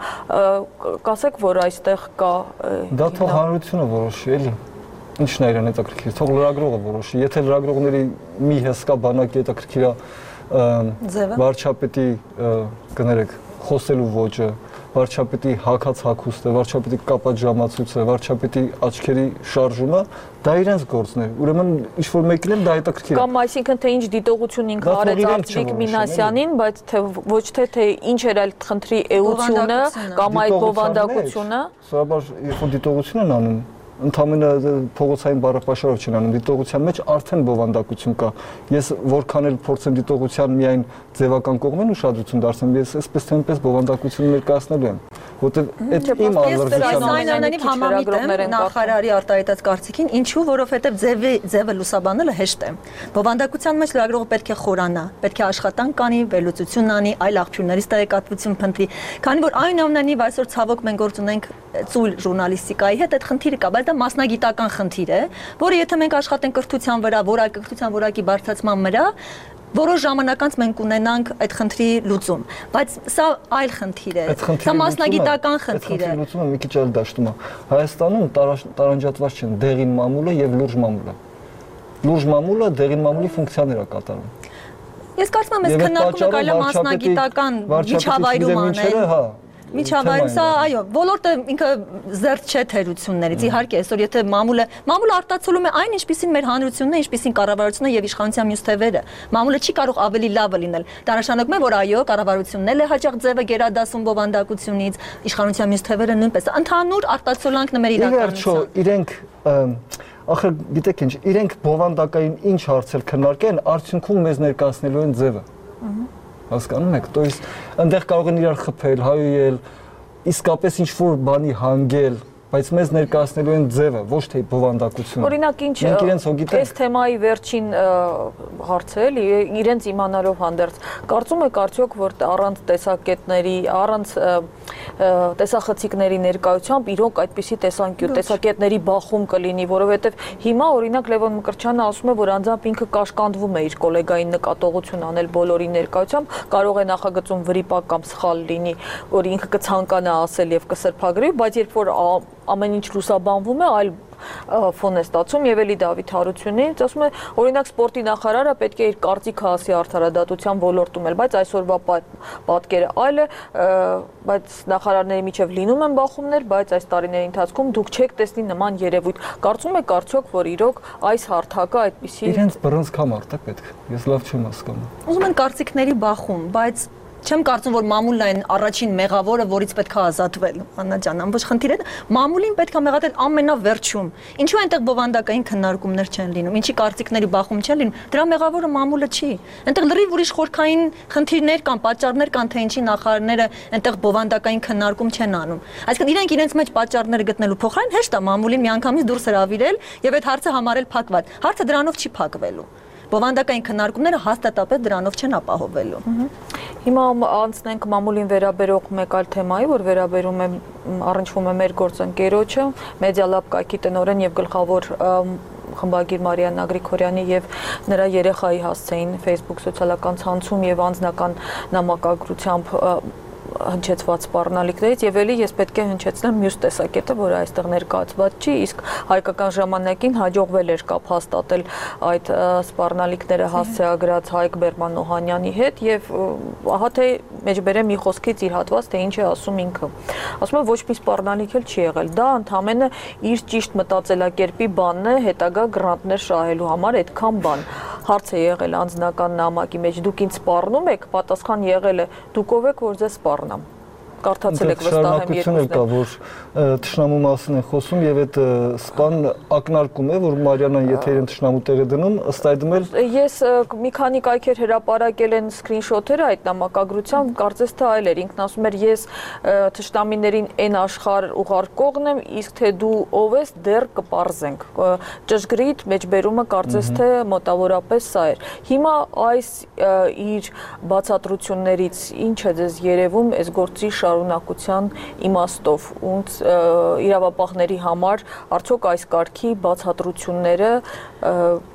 Կասեք, որ այստեղ կա դա թող հանրությունը որոշի, էլի։ Ինչն է իրեն հետաքրքիր, թող լրագրողը որոշի։ Եթե լրագրողների մի հսկա բանակի հետաքրքիր է վարչապետի կներեք խոսելու ոճը, վարչապետի հակած հակուստ է, վարչապետի կապած ժամացույցը, վարչապետի աչքերի շարժումը, դա իրենց գործն է։ Ուրեմն ինչ-որ մեկին էլ դա հետաքրքիր է։ Կամ այսինքն թե ինչ դիտողություն ինքը արեց Արծվիկ Մինասյանին, բայց ոչ թե ինչ էր այլ խնդրի էությունը կամ այդ բովանդակությունը։ Սովորաբար երբ որ դիտողություն են անում, ընդհանրապես փողոցային բառապաշարով չեն անում, դիտողության մեջ արդեն բովանդակություն կա։ Ես որքան էլ փորձեմ դիտողության միայն ձևական կողմին ուշադրություն դարձնեմ, ես այսպես թե այնպես բովանդակություն ներկայացնելու եմ, որովհետև այդ իմ անվարձությունն համամիտ եմ նախարարի արտահայտած կարծիքին, ինչու, որովհետև ձևը լուսաբանելը հեշտ է։ Բովանդակության մեջ լրագրողը պետք է խորանա, պետք է աշխատանք անի, վերլուծություն անի, այլ աղբյուրներից տեղեկատվություն փնտրի, քանի որ այնուամենայնիվ այսօր ցավոք մենք գործ ունենք ծույլ ժուրնալիստիկայի հետ, այդ խնդիրը կա, բայց դա մասնագիտական խնդիր է, որը եթե մենք աշխատենք կրթության վրա, կրթության որակի բարձրացման վրա, որոշ ժամանակ անց մենք ունենանք այդ խնդրի լուծում, բայց սա այլ խնդիր է, սա մասնագիտական խնդիր է։ Այդ լուծումը մի քիչ այլ դաշտում է։ Հայաստանում տարանջատված չեն դեղին մամուլը եւ լուրջ մամուլը։ Լուրջ մամուլը դեղին մամուլի ֆունկցիաներ է կատարում։ Ես կարծում եմ, այս քննարկումը կարելի է մասնագիտական միջավայրում անել։ Միջավայրում սա, այո, ոլորտը ինքը զերծ չէ թերություններից։ Իհարկե, այսօր եթե մամուլը արտացոլում է այն, ինչպիսին մեր հանրությունն է, ինչպիսին կառավարությունը եւ իշխանության մյուս թևերը, մամուլը չի կարող ավելի լավը լինել։ Դա նշանակում է, որ այո, կառավարությունն էլ է հաճախ ձևը գերադասում բովանդակությունից, իշխանության մյուս թևերը նույնպես։ Ընդհանուր արտացոլանքն է մեր իրականության։ Իրենք ախր գիտեք ինչ, իրենք բովանդակային ինչ հարցեր քննարկեն, արդյունքում մեզ ներկայացնելու են ձևը։ Հասկանում եք, то есть այնտեղ կարող են իրար խփել, հայոյել, իսկապես ինչ-որ բանի հանգել, բայց մեզ ներկայացնելու են ձևը, ոչ թե բովանդակությունը։ Օրինակ ինչ այս թեմայի վերջին հարցը էլի իրենց իմանալով հանդերձ կարծում եք արդյոք որ առանց տեսակետների, առանց տեսախցիկների ներկայությամբ իրոք այդպիսի տեսակետների բախում կլինի, որովհետև հիմա օրինակ Լևոն Մկրտչյանը ասում է, որ անձամբ ինքը կաշկանդվում է իր գոլեգային նկատողություն անել բոլորի ներկայությամբ, կարող է նախագծում վրիպակ կամ սխալ լինի, որ ինքը կցանկանա ասել եւ կսրբագրի, բայց երբ որ ամեն ինչ լուսաբանվում է, այլ ֆոն է ստացում եւ էլի Դավիթ Հարությունից ասում է օրինակ սպորտի նախարարը պետք է իր կարծիքը ասի արդարադատության ոլորտում էլ, բայց այսօրվա պատկերը այլ է, բայց նախարարների միջև լինում են բախումներ, բայց այս տարիների ընթացքում դուք չեք տեսնի նման երևույթ։ Կարծում եք արդյոք որ իրոք այս հարթակը այդպիսի իրենց բռնցք մարդ է պետք։ Ես լավ չեմ հասկանում։ Ուզում են կարծիքների բախում, բայց չեմ կարծում, որ մամուլն այն առաջին մեղավորը, որից պետք է ազատվել, Աննա ջան, ամբողջ խնդիրը մամուլին պետք է մեղադրել ամենավերջում։ Ինչու այնտեղ բովանդակային քննարկումներ չեն լինում, ինչի կարծիքների բախում չեն լինում, դրա մեղավորը մամուլը չի։ Այնտեղ լրիվ ուրիշ խորքային խնդիրներ կան, պատճառներ կան, թե ինչի նախարարները այնտեղ բովանդակային քննարկում չեն անում։ Այսինքն իրենք իրենց մեջ պատճառները գտնելու փոխարեն հեշտ է մամուլին միանգամից դուրս հրավիրել եւ այդ հարցը համարել փակված։ Հարցը դրանով չի փակվելու։ Բովանդակային քննարկումները հաստատապես դրանով չեն ապահովվելու։ Հիմա անցնենք մամուլին վերաբերող մեկ այլ թեմայի, որ վերաբերում է առնչվում է մեր գործընկերոջը, Մեդիալաբ կայքի տնօրեն եւ գլխավոր խմբագիր Մարիաննա Գրիգորյանի եւ նրա երեխայի հասցեին Facebook սոցիալական ցանցում եւ անձնական նամակագրությամբ հնչեցված սպառնալիքներից եւ էլի ես պետք է հնչեցնեմ մյուս տեսակետը, որը այստեղ ներկայացված չի, իսկ հայկական ժամանակին հաջողվել էր կապ հաստատել այդ սպառնալիքները հասցեագրած Հայկ Բերման-Օհանյանի հետ եւ ահա թե մեջբերեմ մի խոսքից իր հատված թե ինչ է ասում ինքը։ Ասում է ոչ մի սպառնալիք էլ չի եղել, դա ընդհանրապես իր ճիշտ մտածելակերպի բանն է հետագա գրանտներ շահելու համար այդքան բան։ Հարց է եղել անձնական նամակի մեջ դուք ինձ սպառնում եք, պատասխան եղել է դուք ով եք որ ձեզ սպառնամ։ Կարդացել եք վստահ եմ երկուսն կա, որ թշնամու մասին են խոսում եւ այդ սպան ակնարկում է, որ Մարիանան եթե իրեն թշնամու տեղ է դնում, ըստ այդմ էլ ես մի քանի կայքեր հրապարակել են սկրինշոթերը այդ նամակագրությամբ, կարծես թե այլ էր, ինքն ասում էր ես թշնամիներին այն աշխարհ ուղարկողն եմ, իսկ թե դու ով ես դեռ կպարզենք։ Ճշգրիտ մեջբերումը կարծես թե մոտավորապես սա էր։ Հիմա այս իր բացատրություններից ինչ է ձեզ երևում այս գործի շարունակության իմաստով իրավապահների համար արդյոք այս կարգի բացատրությունները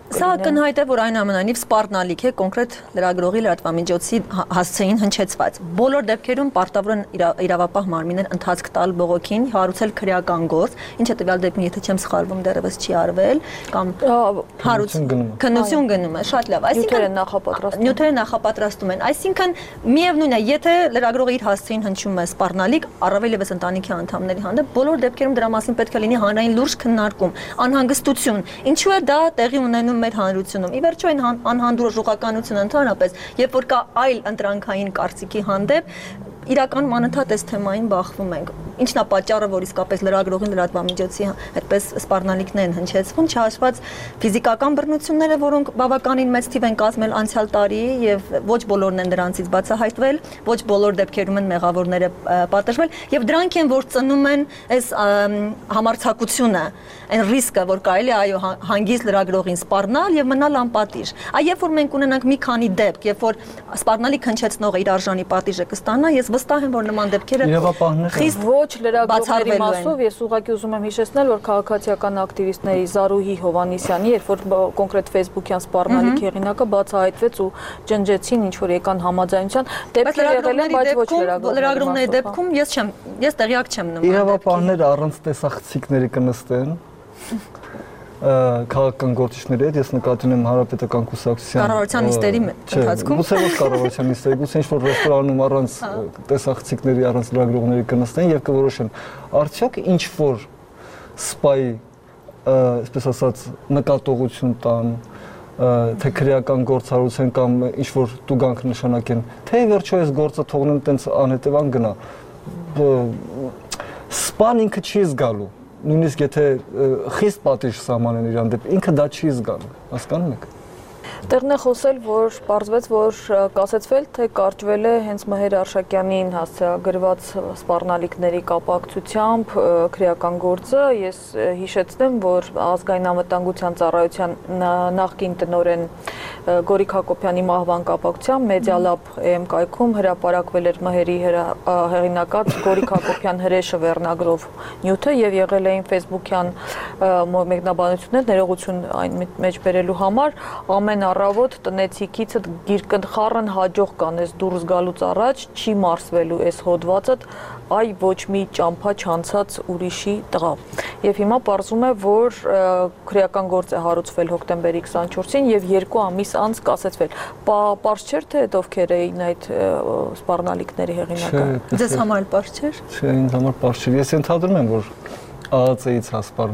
Սա կնհայտ է, որ այնուամենայնիվ սպառնալիք է կոնկրետ լրագրողի լրատվամիջոցի հասցեին հնչեցված։ Բոլոր դեպքերում պարտավոր են իրավապահ մարմիններ ընթացք տալ բողոքին, հարուցել քրեական գործ, ինչը տվյալ դեպքում եթե չեմ սխալվում դեռևս չի արվել, կամ քննություն գնում է, շատ լավ։ Այսինքն նյութերը նախապատրաստում են։ Այսինքն միևնույն է, եթե լրագրողը իր հասցեին հնչում է սպառնալիք, առավել եւս ընտանիքի անդամների հանդեպ, բոլոր դեպքերում դրա մասին պետք է լինի հանրային լուրջ քննարկում, անհանգստություն։ Ինչու է դա տեղի ունենում մեր հանրությունում։ Ի վերջո այն անհանդուրժողականությունը ընդհանրապես, երբ որ կա այլ ընտրանքային կարծիքի հանդեպ, իրական մանրաթաթ այս թեմային բախվում ենք։ Ինչն է պատճառը, որ իսկապես լրագրողին լրատվամիջոցի այդպես սպառնալիքներ են հնչեցվում, չհաշված ֆիզիկական բռնությունները, որոնք բավականին մեծ թիվ են կազմել անցյալ տարի եւ ոչ բոլորն են դրանցից բացահայտվել, ոչ բոլոր դեպքերում են մեղավորները պատժվել եւ դրանք են, որ ծնում են այս համարձակությունը, այն ռիսկը, որ կարելի է այո հանգիստ լրագրողին սպառնալ եւ մնալ անպատիժ։ Երբ որ մենք ունենանք մի քանի դեպք, երբ որ սպառնալիք հնչեցնողը իր արժանի պատիժը կստանա, ես վստահ եմ, որ նման դեպքերը խիստ ոչ լրագրողների մասով ես ուղղակի ուզում եմ հիշեցնել, որ քաղաքացիական ակտիվիստների Զարուհի Հովանիսյանի, երբ որ կոնկրետ Facebook-յան սպառնալիք հեղինակը բացահայտվեց ու ջնջեցին, ինչ որ եկան համաձայնության, դեպքեր եղել են, բայց ոչ լրագրողների դեպքում ես տեղյակ չեմ նման։ Իրավապահները առանց տեսախցիկների կնստեն քաղաքական գործիչների հետ, ես նկատի ունեմ հանրապետական կուսակցության կառավարության նիստերի ընթացքում։ Գուցե ոչ կառավարության նիստերի, գուցե ինչ-որ ռեստորանում առանց տեսախցիկների, առանց լրագրողների կնստեն եւ կորոշեն, արդյոք ինչ-որ սպայի, այսպես ասած, նկատողություն տան, թե քրեական գործառույթ կամ ինչ-որ տուգանք նշանակեն, թե վերջո այս գործը թողնեն տենց անհետևան գնա։ Սպան ինքը չի զգալու։ Նույնիսկ եթե խիստ պատիժ սահմանեն իրան դեպ, ինքը դա չի զգալու, հասկանում եք։ Տեղն է խոսել, որ պարզվեց, որ կասեցվել, թե կարճվել է հենց Մհեր Արշակյանին հասցեագրված սպառնալիքների կապակցությամբ քրեական գործը։ Ես հիշեցնեմ, որ ազգային անվտանգության ծառայության նախկին տնօրեն Գորիկ Հակոբյանի մահվան կապակցությամբ Մեդիալաբ EM կայքում հրապարակվել էր Մհերի հեղինակած Գորիկ Հակոբյան հրեշը վերնագրով նյութը եւ եղել էին Facebook-յան մեկնաբանություններ, ներողություն այն մեջ բերելու համար, ամեն առավոտ տնեցիկիցը գիրկնխառն հաջող կանես դուրս գալուց առաջ չի մարսվելու այս հոդվածդ, այ ոչ մի ճամփա չանցած ուրիշի տղա։ Եվ հիմա պարզվում է, որ քրեական գործ է հարուցվել հոկտեմբերի 24-ին եւ 2 ամիս անց կասեցվել։ Պարզ չէր, թե ովքեր էին այդ սպառնալիքների հեղինակը։ Ձեզ համար պարզ չէր։ Չէ, ինձ համար պարզ չէր։ Ես ենթադրում եմ, որ ԱԱՑ-ից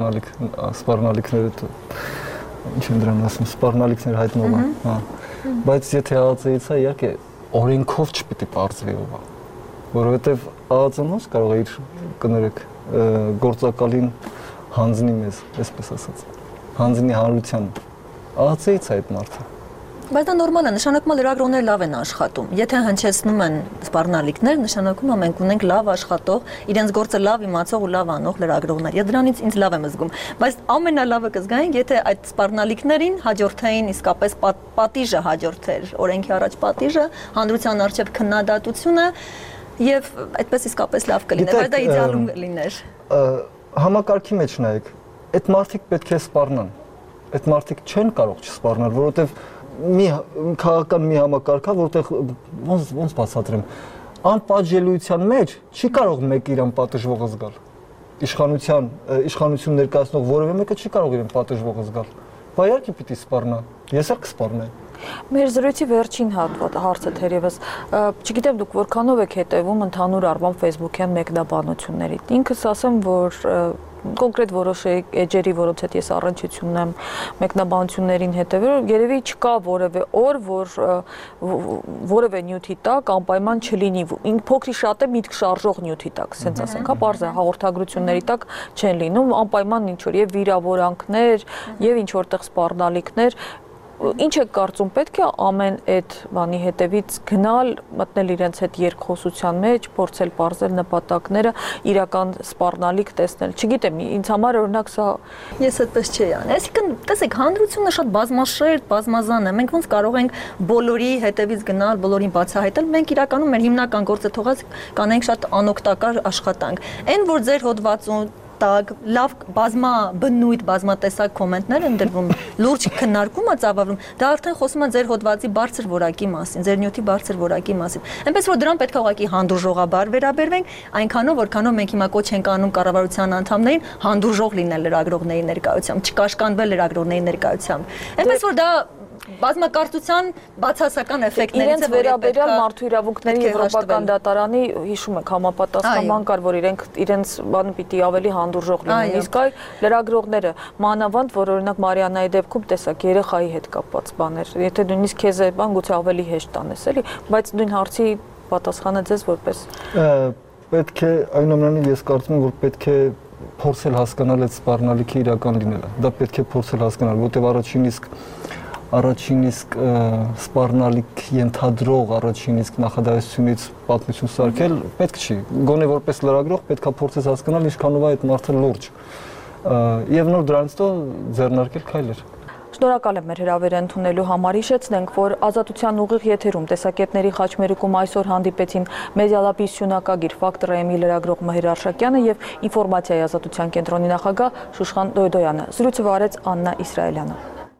սպառնալիքները ինչ են դրան ասում, սպառնալիքներ հայտնող են, հա։ Բայց եթե ԱԱՑ-ից է, իհարկե օրենքով չպիտի պարզվի ով է, որովհետև ԱԱՑ-ն ոնց կարող է իր կներեք գործակալին հանձնի մեզ, այսպես ասած, հանձնի հանրության, ԱԱՑ-ից է այդ մարդը։ Բայց դա նորմալ է, նշանակում է լրագրողները լավ են աշխատում։ Եթե հնչեցնում են սպառնալիքներ, նշանակում է մենք ունենք լավ աշխատող, իրենց գործը լավ իմացող ու լավ անող լրագրողներ։ Եվ դրանից ինձ լավ եմ զգում։ Բայց ամենալավը կզգայինք, եթե այդ սպառնալիքներին հաջորդային իսկապես պատիժը հաջորդեր, օրենքի առաջ պատիժը, հանրության առջև քննադատությունը եւ այդպես իսկապես լավ կլիներ, բայց դա իդեալում լիներ։ Համակարգի մեջ նայեք, այդ մարդիկ պետք է սպառնան։ Այդ մարդիկ չեն կարող չսպառնալ, որովհետեւ քաղաքական մի համակարգա, որտեղ ոնց բացատրեմ, անպատժելիության մեջ չի կարող մեկ իրան պատժվողը զգալ։ Իշխանություն ներկայացնող որևէ մեկը չի կարող իրեն պատժվողը զգալ։ Բա իհարկե պիտի սպառնա։ Ես էլ կսպառնեմ։ Մեր զրույցի վերջին հարցը թերևս, չգիտեմ դուք որքանով եք հետևում ընդհանուր առմամբ Facebook-յան մեկնաբանությունների։ Ինքս ասեմ, որ կոնկրետ որոշ էջերի, որոնց հետ ես առնչություն ունեմ մեկնաբանություններին հետևել, երևի չկա որևէ օր, որ որևէ նյութի տակ անպայման չլինի, փոքրի շատ է միտք շարժող նյութի տակ, ասենց ասենք, հա, պարզ է, հաղորդագրությունների տակ չեն լինում, անպայման ինչ որ եւ վիրավորանքներ, եւ ինչ որտեղ սպառնալիքներ։ Ինչ եք կարծում, պետք է ամեն այդ բանի հետևից գնալ, մտնել իրենց հետ երկխոսության մեջ, փորձել պարզել նպատակները, իրական սպառնալիք տեսնել։ Չգիտեմ, ինձ համար օրինակ սա ես այդպես չի անի։ Այսինքն, տեսեք, հանրությունը շատ բազմաշերտ, բազմազան է։ Մենք ոնց կարող ենք բոլորի հետևից գնալ, բոլորին բացահայտել։ Մենք իրականում մեր հիմնական գործը թողած կանենք շատ անօգտակար աշխատանք։ Այն որ ձեր հոդվածում հստակ, լավ բազմաբնույթ, բազմատեսակ կոմենտներ են դրվում, լուրջ քննարկում է ծավալվում, դա արդեն խոսում է ձեր հոդվածի բարձր որակի մասին, ձեր նյութի բարձր որակի մասին։ Այնպես որ դրան պետք է ուղղակի հանդուրժողաբար վերաբերվենք, այնքանով որքանով մենք հիմա կոչ ենք անում կառավարության անդամներին հանդուրժող լինել լրագրողների ներկայությամբ, չկաշկանդվել լրագրողների ներկայությամբ։ Այնպես որ դա բազմակարծության բացասական էֆեկտներից է վերաբերյալ մարդու իրավունքների եվրոպական դատարանի հիշում եք համապատասխանման կար, որ իրենց բանը պիտի ավելի հանդուրժող լինեն, իսկ այ լրագրողները մանավանդ, որ օրինակ Մարիանայի դեպքում տեսակ երեխայի հետ կապված բաներ, եթե նույնիսկ քեզ է բան գուցե ավելի հեշտ տանես, էլի, բայց նույն հարցի պատասխանը ձեզ որպես պետք է այնուամենայնիվ ես կարծում եմ, որ պետք է փորձել հասկանալ այդ սպառնալիքի իրական լինելը։ Դա պետք է փորձել հասկանալ, որտեղ առաջին իսկ սպառնալիք ենթադրող առաջին իսկ նախադասությունից պատմություն սարքել պետք չի։ Գոնե որպես լրագրող պետք է փորձես հասկանալ ինչքանով է այդ մարդը լուրջ եւ նոր դրանից հետո ձեռնարկել քայլեր։ Շնորհակալ եմ մեր հրավերը ընդունելու համար։ Հիշեցնենք, որ Ազատության ուղիղ եթերում տեսակետների խաչմերուկում այսօր հանդիպեցին Մեդիալաբի սյունակագիր Ֆակտոր.am-ի լրագրող Մհեր Արշակյանը եւ Ինֆորմացիայի ազատության կենտրոնի նախագահ Շուշխան Դոյդոյանը։ Զրույցը վարեց Աննա Իսրայելյանը։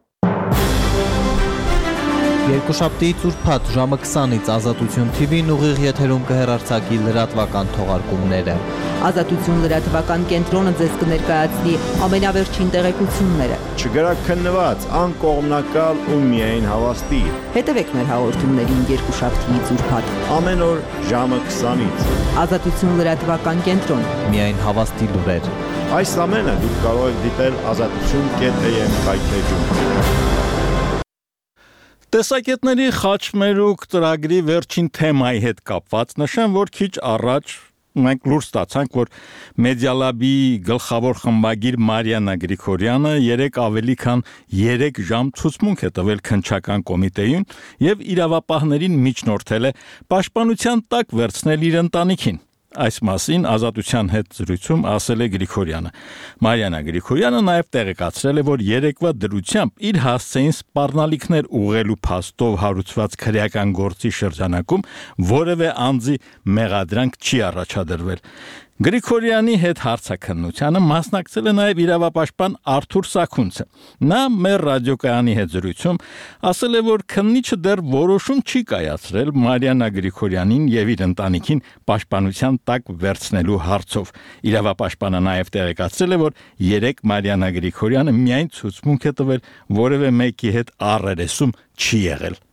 Երկուշաբթիից ուրբաթ ժամը 20-ից Ազատություն TV-ն ուղիղ եթերում կհեռարձակի լրատվական թողարկումները։ Ազատություն լրատվական կենտրոնը ձեզ կներկայացնի ամենավերջին տեղեկությունները։ Չգրակ քննված, անկողմնակալ ու միայն հավաստի։ Հետևեք մեր հաղորդումներին երկուշաբթիից ուրբաթ ամեն օր ժամը 20-ից։ Ազատություն լրատվական կենտրոն, միայն հավաստի լուրեր։ Այս ամենը դուք կարող եք դիտել azatutun.am կայքեջում։ Տեսակետների խաչմերուկ ծրագրի վերջին թեմայի հետ կապված նշեմ, որ քիչ առաջ մենք լուր ստացանք, որ Մեդիալաբի գլխավոր խմբագիր Մարիանա Գրիգորյանը ավելի քան 3 ժամ ցուցմունք է տվել քննչական կոմիտեին եւ իրավապահներին միջնորդել է պաշտպանության տակ վերցնել իր ընտանիքին։ Այս մասին Ազատության հետ զրույցում ասել է Գրիգորյանը։ Մարիանա Գրիգորյանը նաև տեղեկացրել է, որ երեկվա դրությամբ իր հասցեին սպառնալիքներ ուղղելու փաստով հարուցված քրեական գործի շրջանակում որևէ անձի մեղադրանք չի առաջադրվել։ Գրիգորյանի հետ հարցաքննությանը մասնակցել է նաև իրավապաշտպան Արթուր Սաքունցը։ Նա մեր ռադիոկայանի հետ զրույցում ասել է, որ քննիչը դեռ որոշում չի կայացրել Մարիանա Գրիգորյանին եւ իր ընտանիքին պաշտպանության տակ վերցնելու հարցով։ Իրավապաշտպանը նաև տեղեկացրել է, որ երեք Մարիանա Գրիգորյանը միայն ցուցմունք է տվել, որևէ մեկի հետ առերեսում չի եղել։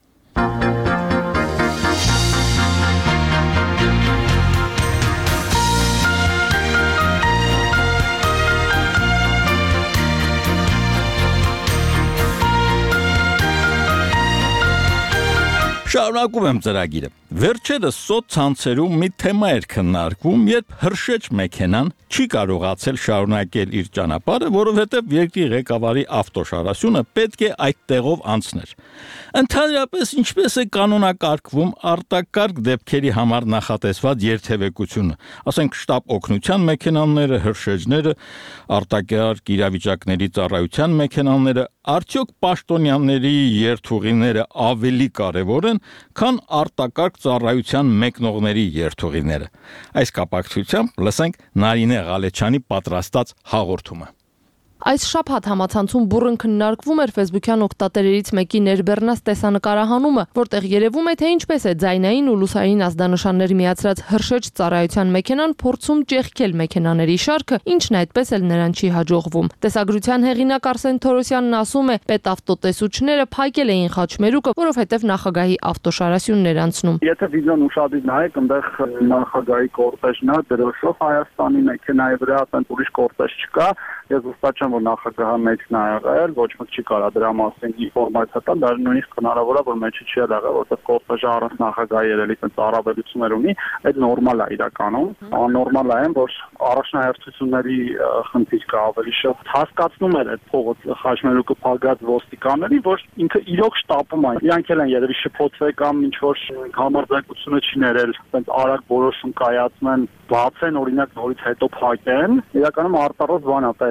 Շարունակում եմ ծրագիրը։ Վերջերս սոցցանցերում մի թեմա էր քննարկվում, երբ հրշեջ մեքենան չի կարողացել շարունակել իր ճանապարհը, որովհետև երկրի ղեկավարի ավտոշարասյունը պետք է այդ տեղով անցներ։ Ընդհանրապես ինչպես է կանոնակարգվում արտակարգ դեպքերի համար նախատեսված երթևեկությունը, ասենք շտաբ օգնության մեքենաները, հրշեջները, արտակարգ իրավիճակների ծառայության մեքենաները, արդյոք պաշտոնյաների երթուղիները ավելի կարևոր են, քան արտակարգ ծառայության մեկնողների երթուղիները։ Այս կապակցությամբ լսենք Նարինե Ղալեչյանի պատրաստած հաղորդումը։ Այս շաբաթ համացանցում բուռն քննարկվում էր ֆեյսբուքյան օգտատերերից մեկի ներբեռնած տեսանկարահանումը, որտեղ երևում է, թե ինչպես է ձայնային ու լուսային ազդանշաններ միացրած հրշեջ ծառայության մեքենան փորձում ճեղքել մեքենաների շարքը, ինչն այդպես էլ նրան չի հաջողվում։ Տեսագրության հեղինակ Արսեն Թորոսյանն ասում է, պետավտոտեսուչները փակել էին խաչմերուկը, որովհետև նախագահի ավտոշարասյունն էր անցնում։ Եթե վիդեոն ուշադիր նայեք, այնտեղ նախագահի կորտեժն է դրոշով Հայաստանի մեքենայի վրա, ասենք ուրիշ կորտեժ չկա։ Ես վստահ եմ, որ նախագահը մեջն է եղել, ոչ մեկ չի կարող դրա մասին ինֆորմացիա տալ, դա նույնիսկ հնարավոր է, որ մեջը չի եղել, որովհետև կորտեժը առանց նախագահի երևի այդպես առավելություններ ունի, այդ նորմալ է իրականում։ Աննորմալ է, որ առաջնահերթությունների խնդիր կա ավելի շատ։ Հասկացնում էր այդ փողոց խաչմերուկը փակած ոստիկաններին, որ ինքը իրոք շտապում է։ Իրանք էլ են երևի շփոթվել կամ ինչ որ համարձակությունը չի ներել, այդպես արագ որոշում կայացնեն, բացեն, օրինակ նորից հետո փակեն։ Իրականում արտարոց բան է տեղի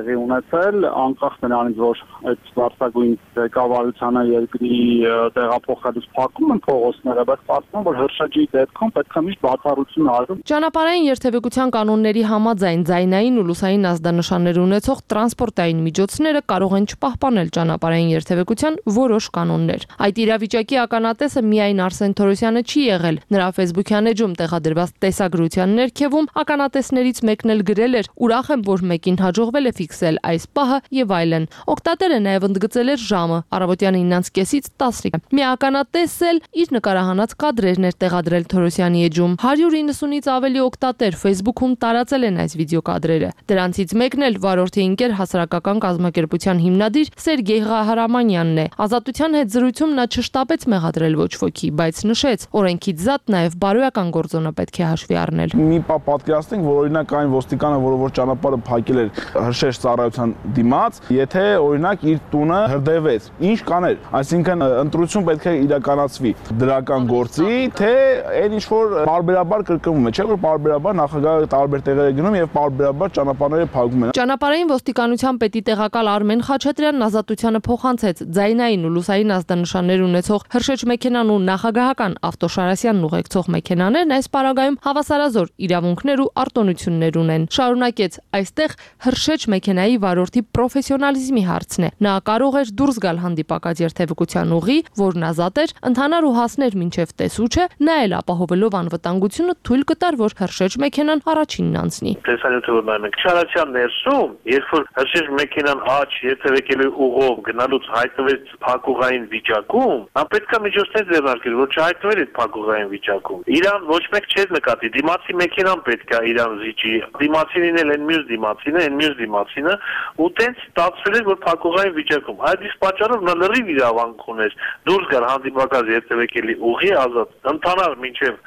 տեղի ունեցել, անկախ նրանից, որ այդ վարչագույն ղեկավարությանը երկրի տեղափոխելուց փակում են փողոցները, բայց կարծում եմ, որ հրշեջի դեպքում պետք է միշտ բացառություն արվի։ Ճանապարհային երթևեկության կանոնների համաձայն ձայնային ու լուսային ազդանշաններ ունեցող տրանսպորտային միջոցները կարող են չպահպանել ճանապարհային երթևեկության որոշ կանոններ։ Այդ իրավիճակի ականատեսը միայն Արսեն Թորոսյանը չի եղել։ Նրա Facebook-յան էջում տեղադրված տեսագրության ներքևում ականատեսներից մեկն էլ գրել էր. «Ուրախ եմ, որ մեկին հաջողվել է ֆիքսել այս պահը եւ այլն»։ Օգտատերը նաեւ ընդգծել էր ժամը՝ առավոտյան 9:30-ից 10:00։ Մի ականատես էլ իր նկարահանած կադրերն էր տեղադրել Թորոսյանի էջում։ 190-ից ավելի օգտատեր Facebook-ում տարածել են այս վիդեոկադրերը։ Դրանցից մեկն էլ վարորդի ընկեր հասարակական կազմակերպության հիմնադիր Սերգեյ Ղահարամանյանն է։ Ազատության հետ զրույցում նա չշտապեց մեղադրել ոչ ոքի, բայց նշեց, օրենքից զատ նաեւ բարոյական գործոնը պետք է հաշվի առնել։ Մի պատկերացնենք, որ օրինակ այն ոստիկանը, որ ճանապարհը փակել էր հրշեջ ծառայության դիմաց, եթե օրինակ իր տունը հրդեհվեց, ինչ կաներ, այսինքն ընտրություն պետք է իրականացվի դրական գործի, թե այն ինչ որ բարբերաբար կրկնվում է, չէ՞ որ բարբերաբար նախագահը տարբեր տեղեր է գնում եւ բարբերաբար ճանապարհները փակում են։ Ճանապարհային ոստիկանության պետի տեղակալ Արմեն Խաչատրյանն ազատությանը փոխանցեց ձայնային ու լուսային ազդանշաններ ունեցող հրշեջ մեքենան ու նախագահական Ավտոշարասյանն ուղեկցող մեքենաներն այս պարագայում հավասարազոր իրավունքներ ու արտոնություններ ունեն։ Շարունակեց. այստեղ հրշեջ մեքենայի վարորդի պրոֆեսիոնալիզմի հարցն է։ Նա կարող էր դուրս գալ հանդիպակաց երթևեկության ուղի, որն ազատ էր, ընթանար ու հասներ մինչև տեսուչը, նա էլ ապահովելով անվտանգությունը թույլ կտար, որ հրշեջ մեքենան առաջինն անցնի։ Տեսանյութը որ նայում ենք Շարասյան ներսում, երբ որ հրշեջ մեքենան աճ երթևեկելու ուղով գնալուց հայտնվեց փակուղային վիճակում, նա պետք է միջոցներ ձեռնարկել, որ չհայտնվեր այդ փակուղային վիճակում։ Իրան ոչ մեկ չէր նկատի, դիմացի մեքենան պետք է իրան զիջի, դիմացինին էլ այն մյուս դիմացինը, այն մյուս դիմացինը, ու տենց ստացվել էր, որ փակուղային վիճակում։ Այդ իսկ պատճառով նա լրիվ իրավունք ուներ դուրս գալ հանդիպակաց երթևեկելի ուղի ազատ, ընթանար մինչև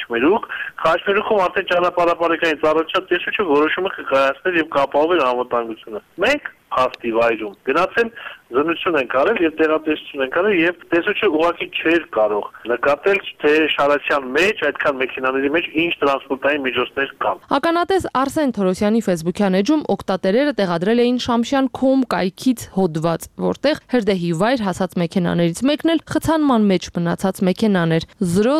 Խաչմերուկում արդեն ճանապարհապարեկային ծառայության տեսուչը որոշումը կկայացներ եւ կապահովել անվտանգությունը։ Մենք հաստի վայրում գնացել զննություն են կարել եւ տեղատեսություն են կարել եւ տեսուչը ուղղակի չէր կարող նկատել թե Շարասյան մեջ այդքան մեքենաների մեջ ինչ տրանսպորտային միջոցներ կան։ Ականատես Արսեն Թորոսյանի Facebook-յան էջում օգտատերերը տեղադրել էին Շամշյան.com կայքից հոդված, որտեղ հրդեհի վայր հասած մեքենաներից մեկն էլ խցանման մեջ մնացած մեքենան էր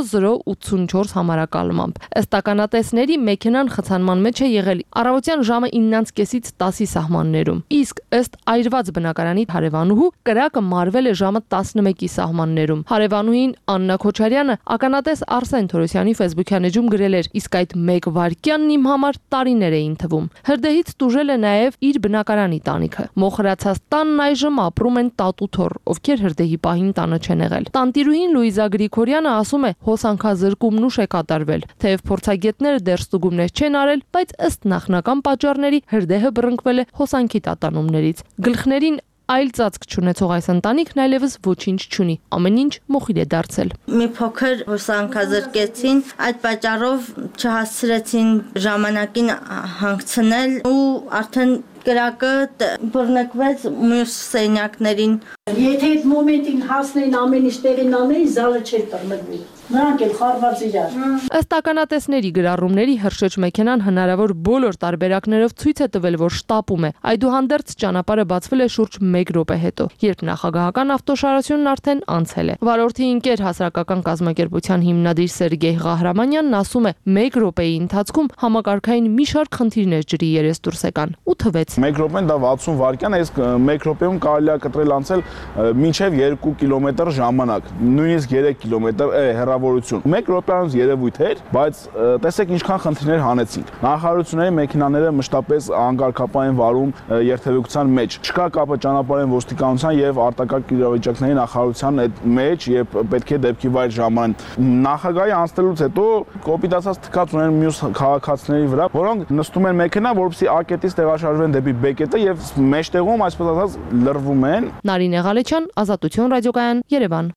0084 համարակալմամբ։ Ըստ ականատեսների մեքենան խցանման մեջ է եղել առավոտյան ժամը 9:30-ից 10-ի սահմաններում։ Իսկ ըստ այրված բնակարանի հարևանուհու կրակը մարվել է ժամը 11-ի սահմաններում։ Հարևանուհին Աննա Քոչարյանը ականատես Արսեն Թորոսյանի Facebook-յան էջում գրել էր. իսկ այդ 1 վայրկյանն իմ համար տարիներ էին թվում։ Հրդեհից տուժել է նաև իր բնակարանի տանիքը։ Մոխրացած տանն այժմ ապրում են տատու թոռ, ովքեր հրդեհի պահին տանը չեն եղել։ Տանտիրուհին Լուիզա Գրիգորյանը ասում է, հոսանքազրկումն ուշ է կատարվել, թեև փորձագետները դեռ ստուգումներ չեն արել, բայց ըստ նախնական պատճառների հրդեհը բռնկվել է հոսանքի տատանումներից։ Գլխներին այլ ծածկ չունեցող այս ընտանիքն այլևս ոչինչ չունի, ամեն ինչ մոխիր է դարձել։ Մի փոքր հոսանքազրկեցին, այդ պատճառով չհասցրեցին ժամանակին հանգցնել ու արդեն կրակը բռնկվեց մյուս սենյակներին։ Եթե այդ մոմենտին հասնեին ամեն ինչ տեղին անեին, զալը չէր բռնկվի։ Նրանք էլ խառված իրար։ Ըստ ականատեսների գրառումների հրշեջ մեքենան հնարավոր բոլոր տարբերակներով ցույց է տվել, որ շտապում է։ Այդուհանդերձ ճանապարհը բացվել է շուրջ 1 րոպե հետո, երբ նախագահական ավտոշարասյունն արդեն անցել է։ Վարորդի ընկեր հասարակական կազմակերպության հիմնադիր Սերգեյ Ղահարամանյանն ասում է, 1 րոպեի ընթացքում համակարգային մի շարք խնդիրներ ջրի երես դուրս եկան ու թվեց։ 1 րոպեն դա 60 վայրկյան է, իսկ 1 րոպեում կարելի է կտրել անցել մինչև 2 կիլոմետր ժամանակ, նույնիսկ 3 կիլոմետր հեռավորություն։ 1 րոպեանոց երևույթ էր, բայց տեսեք ինչքան խնդիրներ հանեցինք։ Նախարարությունների մեքենաները մշտապես անկարգապահ են վարում երթևեկության մեջ։ Չկա կապը ճանապարհային ոստիկանության եւ արտակարգ իրավիճակների նախարարության այդ մեջ, երբ պետք է դեպքի վայր ժամանեն։ Նախագահի անցնելուց հետո կոպիտացած թքած ունեն մյուս քաղաքացիների վրա, որոնք նստում են մեքենա, որովհետեւ A կետից տեղաշարժվեն դեպի B կետը եւ մեջտեղում այսպես ասած լրվում են։ Նարինե Ղալեչյան, Ազատություն ռադիոկայան, Երևան։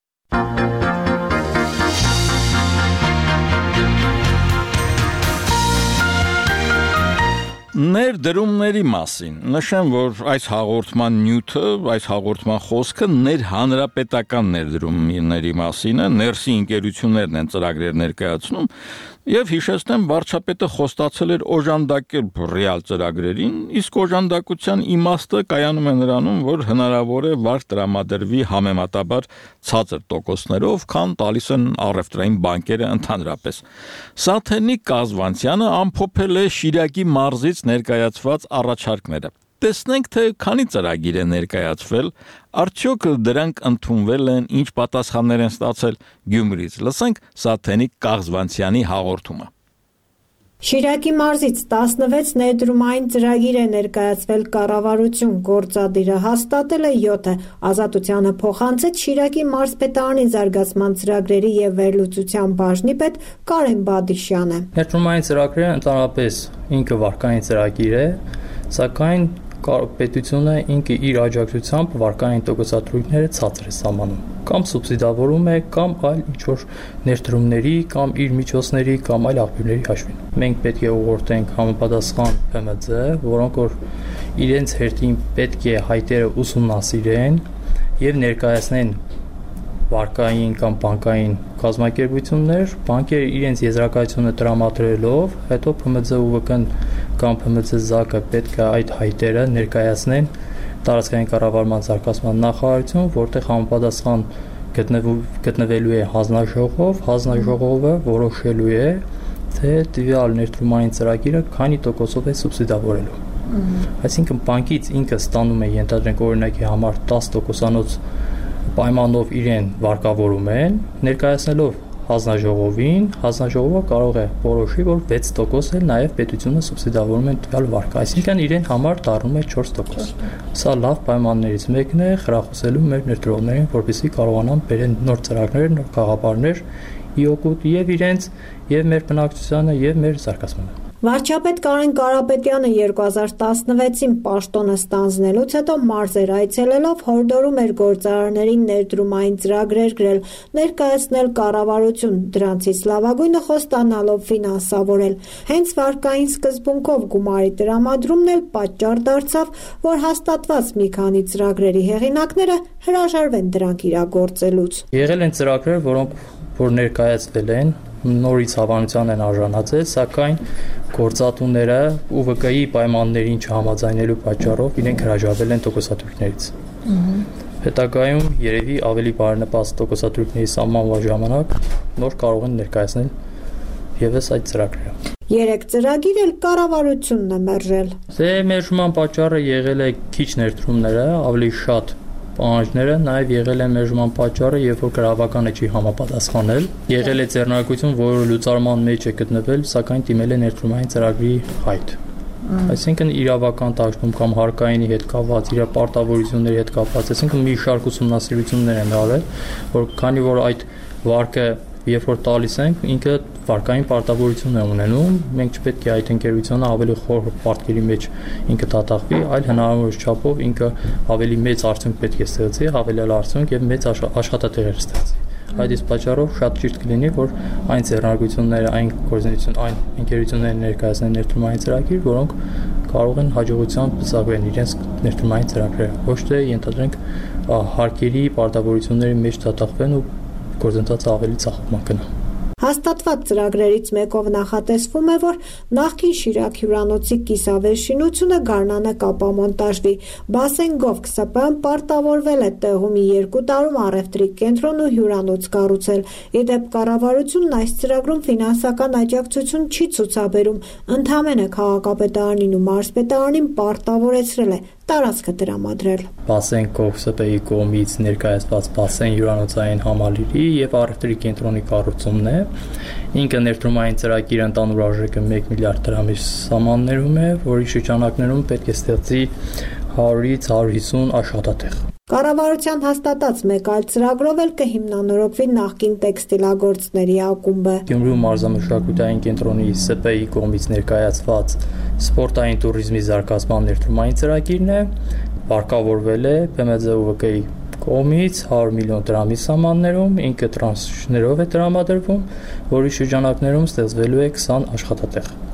Ներդրումների մասին նշեմ, որ այս հաղորդման նյութը, այս հաղորդման խոսքը ներհանրապետական ներդրումների մասին է, ներսի ընկերություններն են ծրագրեր ներկայացնում, Եվ հիշեցնեմ, վարչապետը խոստացել էր օժանդակել ռեալ ծրագրերին, իսկ օժանդակության իմաստը կայանում է նրանում, որ հնարավոր է վարկ տրամադրվի համեմատաբար ցածր տոկոսներով, քան տալիս են առևտրային բանկերը ընդհանրապես։ Սաթենիկ Կազվանցյանը ամփոփել է Շիրակի մարզից ներկայացված առաջարկները։ Տեսնենք, թե քանի ծրագիր է ներկայացվել, արդյոք դրանք ընդունվել են, ինչ պատասխաններ են ստացել Գյումրիից։ Լսենք Սաթենիկ Կազվանցյանի հաղորդումը։ Շիրակի մարզից 16 ներդրումային ծրագիր է ներկայացվել կառավարություն, գործադիրը հաստատել է 7-ը, Ազատությանը փոխանցեց Շիրակի մարզպետարանի զարգացման ծրագրերի եւ վերլուծության բաժնի պետ Կարեն Բադիշյանը։ Ներդրումային ծրագրերը ընդհանրապես ինքը վարկային ծրագիր է, սակայն պետությունը ինքը իր աջակցությամբ վարկային տոկոսադրույքները ցածր է սահմանում, կամ սուբսիդավորում է, կամ այլ ինչ-որ ներդրումների, կամ իր միջոցների, կամ այլ աղբյուրների հաշվին։ Մենք պետք է ուղղորդենք համապատասխան ՓՄԾ, որոնք որ իրենց հերթին պետք է հայտերը ուսումնասիրեն եւ ներկայացնեն վարկային կամ բանկային կազմակերպություններ, բանկերը իրենց եզրակացությունը տրամադրելով, հետո ՓՄԾ ՈՒՎԿ-ն կամ ՓՄԾ ԶԱԿ-ը պետք է այդ հայտերը ներկայացնեն տարածքային կառավարման զարգացման նախարարություն, որտեղ համապատասխան գտնվելու է հանձնաժողով, հանձնաժողովը որոշելու է, թե տվյալ ներդրումային ծրագիրը քանի տոկոսով է սուբսիդավորելու։ Այսինքն բանկից ինքը ստանում է, ենթադրենք օրինակի համար 10%-անոց պայմանով իրեն վարկավորում են, ներկայացնելով հանձնաժողովին, հանձնաժողովը կարող է որոշի, որ 6% էլ նաև պետությունը սուբսիդավորում է տվյալ վարկը, այսինքն իրեն համար դառնում է 4%։ Սա լավ պայմաններից մեկն է խրախուսելու մեր ներդրողներին, որպեսզի կարողանան բերեն նոր ծրագրեր, նոր գաղափարներ ի օգուտ եւ իրենց, եւ մեր բնակչությանը, եւ մեր զարգացմանը։ Վարչապետ Կարեն Կարապետյանը 2016-ին պաշտոնը ստանձնելուց հետո մարզեր այցելելով հորդորում էր գործարարներին ներդրումային ծրագրեր գրել, ներկայացնել կառավարություն, դրանցից լավագույնը խոստանալով ֆինանսավորել։ Հենց վարկային սկզբունքով գումարի տրամադրումն էլ պատճառ դարձավ, որ հաստատված մի քանի ծրագրերի հեղինակները հրաժարվեն դրանք իրագործելուց։ Եղել են ծրագրեր, որոնք որ ներկայացվել են, նորից հավանության են արժանացել, սակայն գործատուները ՈՒՎԿ-ի պայմաններին չհամաձայնելու պատճառով իրենք հրաժարվել են տոկոսադրույքներից։ Հետագայում երևի ավելի բարենպաստ տոկոսադրույքների սահմանման ժամանակ նոր կարող են ներկայացնել եւս այդ ծրագրերը։ 3 ծրագիր էլ կառավարությունն է մերժել։ Մերժման պատճառը եղել է քիչ ներդրումները, ավելի շատ պահանջները, նաև եղել է մերժման պատճառը, երբ որ գրավականը չի համապատասխանել, եղել է ձեռնարկություն, որը լուծարման մեջ է գտնվել, սակայն դիմել է ներդրումային ծրագրի հայտ։ Այսինքն իրավական տաշտում կամ հարկայինի հետ կապված, իր պարտավորությունների հետ կապված, այսինքն մի շարք ուսումնասիրություններ են արել, որ քանի որ այդ վարկը երբ որ տալիս ենք, ինքը վարկային պարտավորություն է ունենում, մենք չպետք է այդ ընկերությունը ավելի խոր պարտքերի մեջ ինքը դատախվի, այլ հնարավորինս չափով ինքը ավելի մեծ արդյունք պետք է ստեղծի, հավելյալ արդյունք եւ մեծ աշխատատեղեր ստեղծի։ Այդ իսկ պատճառով շատ ճիշտ կլինի, որ այն ձեռնարկությունները, այն ընկերությունները ներկայացնեն ներդրումային ծրագիր, որոնք կարող են հաջողությամբ ծավալեն իրենց ներդրումային ծրագրերը, ոչ թե ենթադրենք հարկերի պարտավորությունների մեջ դատախվեն ու գործընթացը ավելի ծախողման գնա։ Հաստատված ծրագրերից մեկով նախատեսվում է, որ նախկին Շիրակ հյուրանոցի կիսավեր շինությունը գարնանը կապամոնտաժվի։ Բասենգով ԿՍՊ-ն պարտավորվել է տեղում 2 տարում առևտրի կենտրոն ու հյուրանոց կառուցել։ Իդեպ կառավարությունն այս ծրագրում ֆինանսական աջակցություն չի ցուցաբերում, ընդհանրապես քաղաքապետարանին ու մարզպետարանին պարտավորեցրել է տարածքը տրամադրել։ Բասենգով ԿՍՊ-ի կողմից ներկայացված Բասեն հյուրանոցային համալիրի եւ առևտրի կենտրոնի կառուցումն է։ Ինքը ներդրումային ծրագիրը ընդհանուր արժեքը 1 միլիարդ դրամի սահմաններում է, որի շրջանակներում պետք է ստեղծի 100-ից 150 աշխատատեղ։ Կառավարության հաստատած մեկ այլ ծրագրով էլ կհիմնանորոգվի նախկին տեքստիլագործների ակումբը։ Գյումրու մարզամշակութային կենտրոնի ՍՊ-ի կողմից ներկայացված սպորտային туриզմի զարգացման ներդրումային ծրագիրն է, վարկավորվել է ՊՄԶ ՈՒՎԿ-ի կողմից 100 միլիոն դրամի սահմաններում, ինքը տրանշներով է տրամադրվում, որի շրջանակներում ստեղծվելու է 20 աշխատատեղ։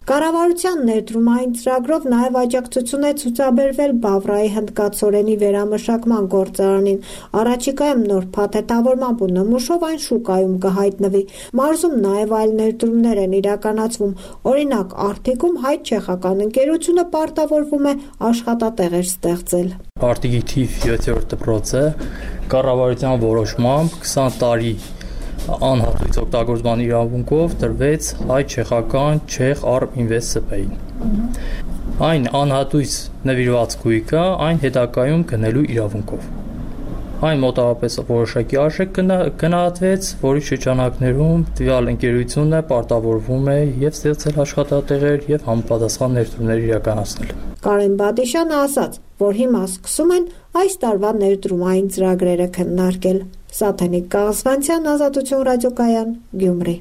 Կառավարության ներդրումային ծրագրով նաև աջակցություն է ցուցաբերվել Բավրայի հնդկացորենի վերամշակման գործարանին։ Առաջիկայում նոր փաթեթավորմամբ ու նմուշով այն շուկայում կհայտնվի։ Մարզում նաև այլ ներդրումներ են իրականացվում։ Օրինակ, Արթիկում հայ-չեխական ընկերությունը պարտավորվում է աշխատատեղեր ստեղծել։ Արտիկի թիվ 7-րդ դպրոցը կառավարության որոշմամբ 20 տարի անհատույց օգտագործման իրավունքով տրվեց հայ-չեխական Չեխ Արմինվեստ ՍՊ-ին։ Այն անհատույց նվիրված գույքը այն հետագայում գնելու իրավունքով։ Այն մոտավորապես որոշակի արժեք գնահատվեց, որի շրջանակներում տվյալ ընկերությունը պարտավորվում է եւ ստեղծել աշխատատեղեր եւ համապատասխան ներդրումներ իրականացնել։ Կարեն Բադիշյանը ասաց, որ հիմա սկսում են այս տարվա ներդրումային ծրագրերը քննարկել։ Սաթենիկ Կաղասվանցյան, Ազատություն ռադիոկայան, Գյումրի։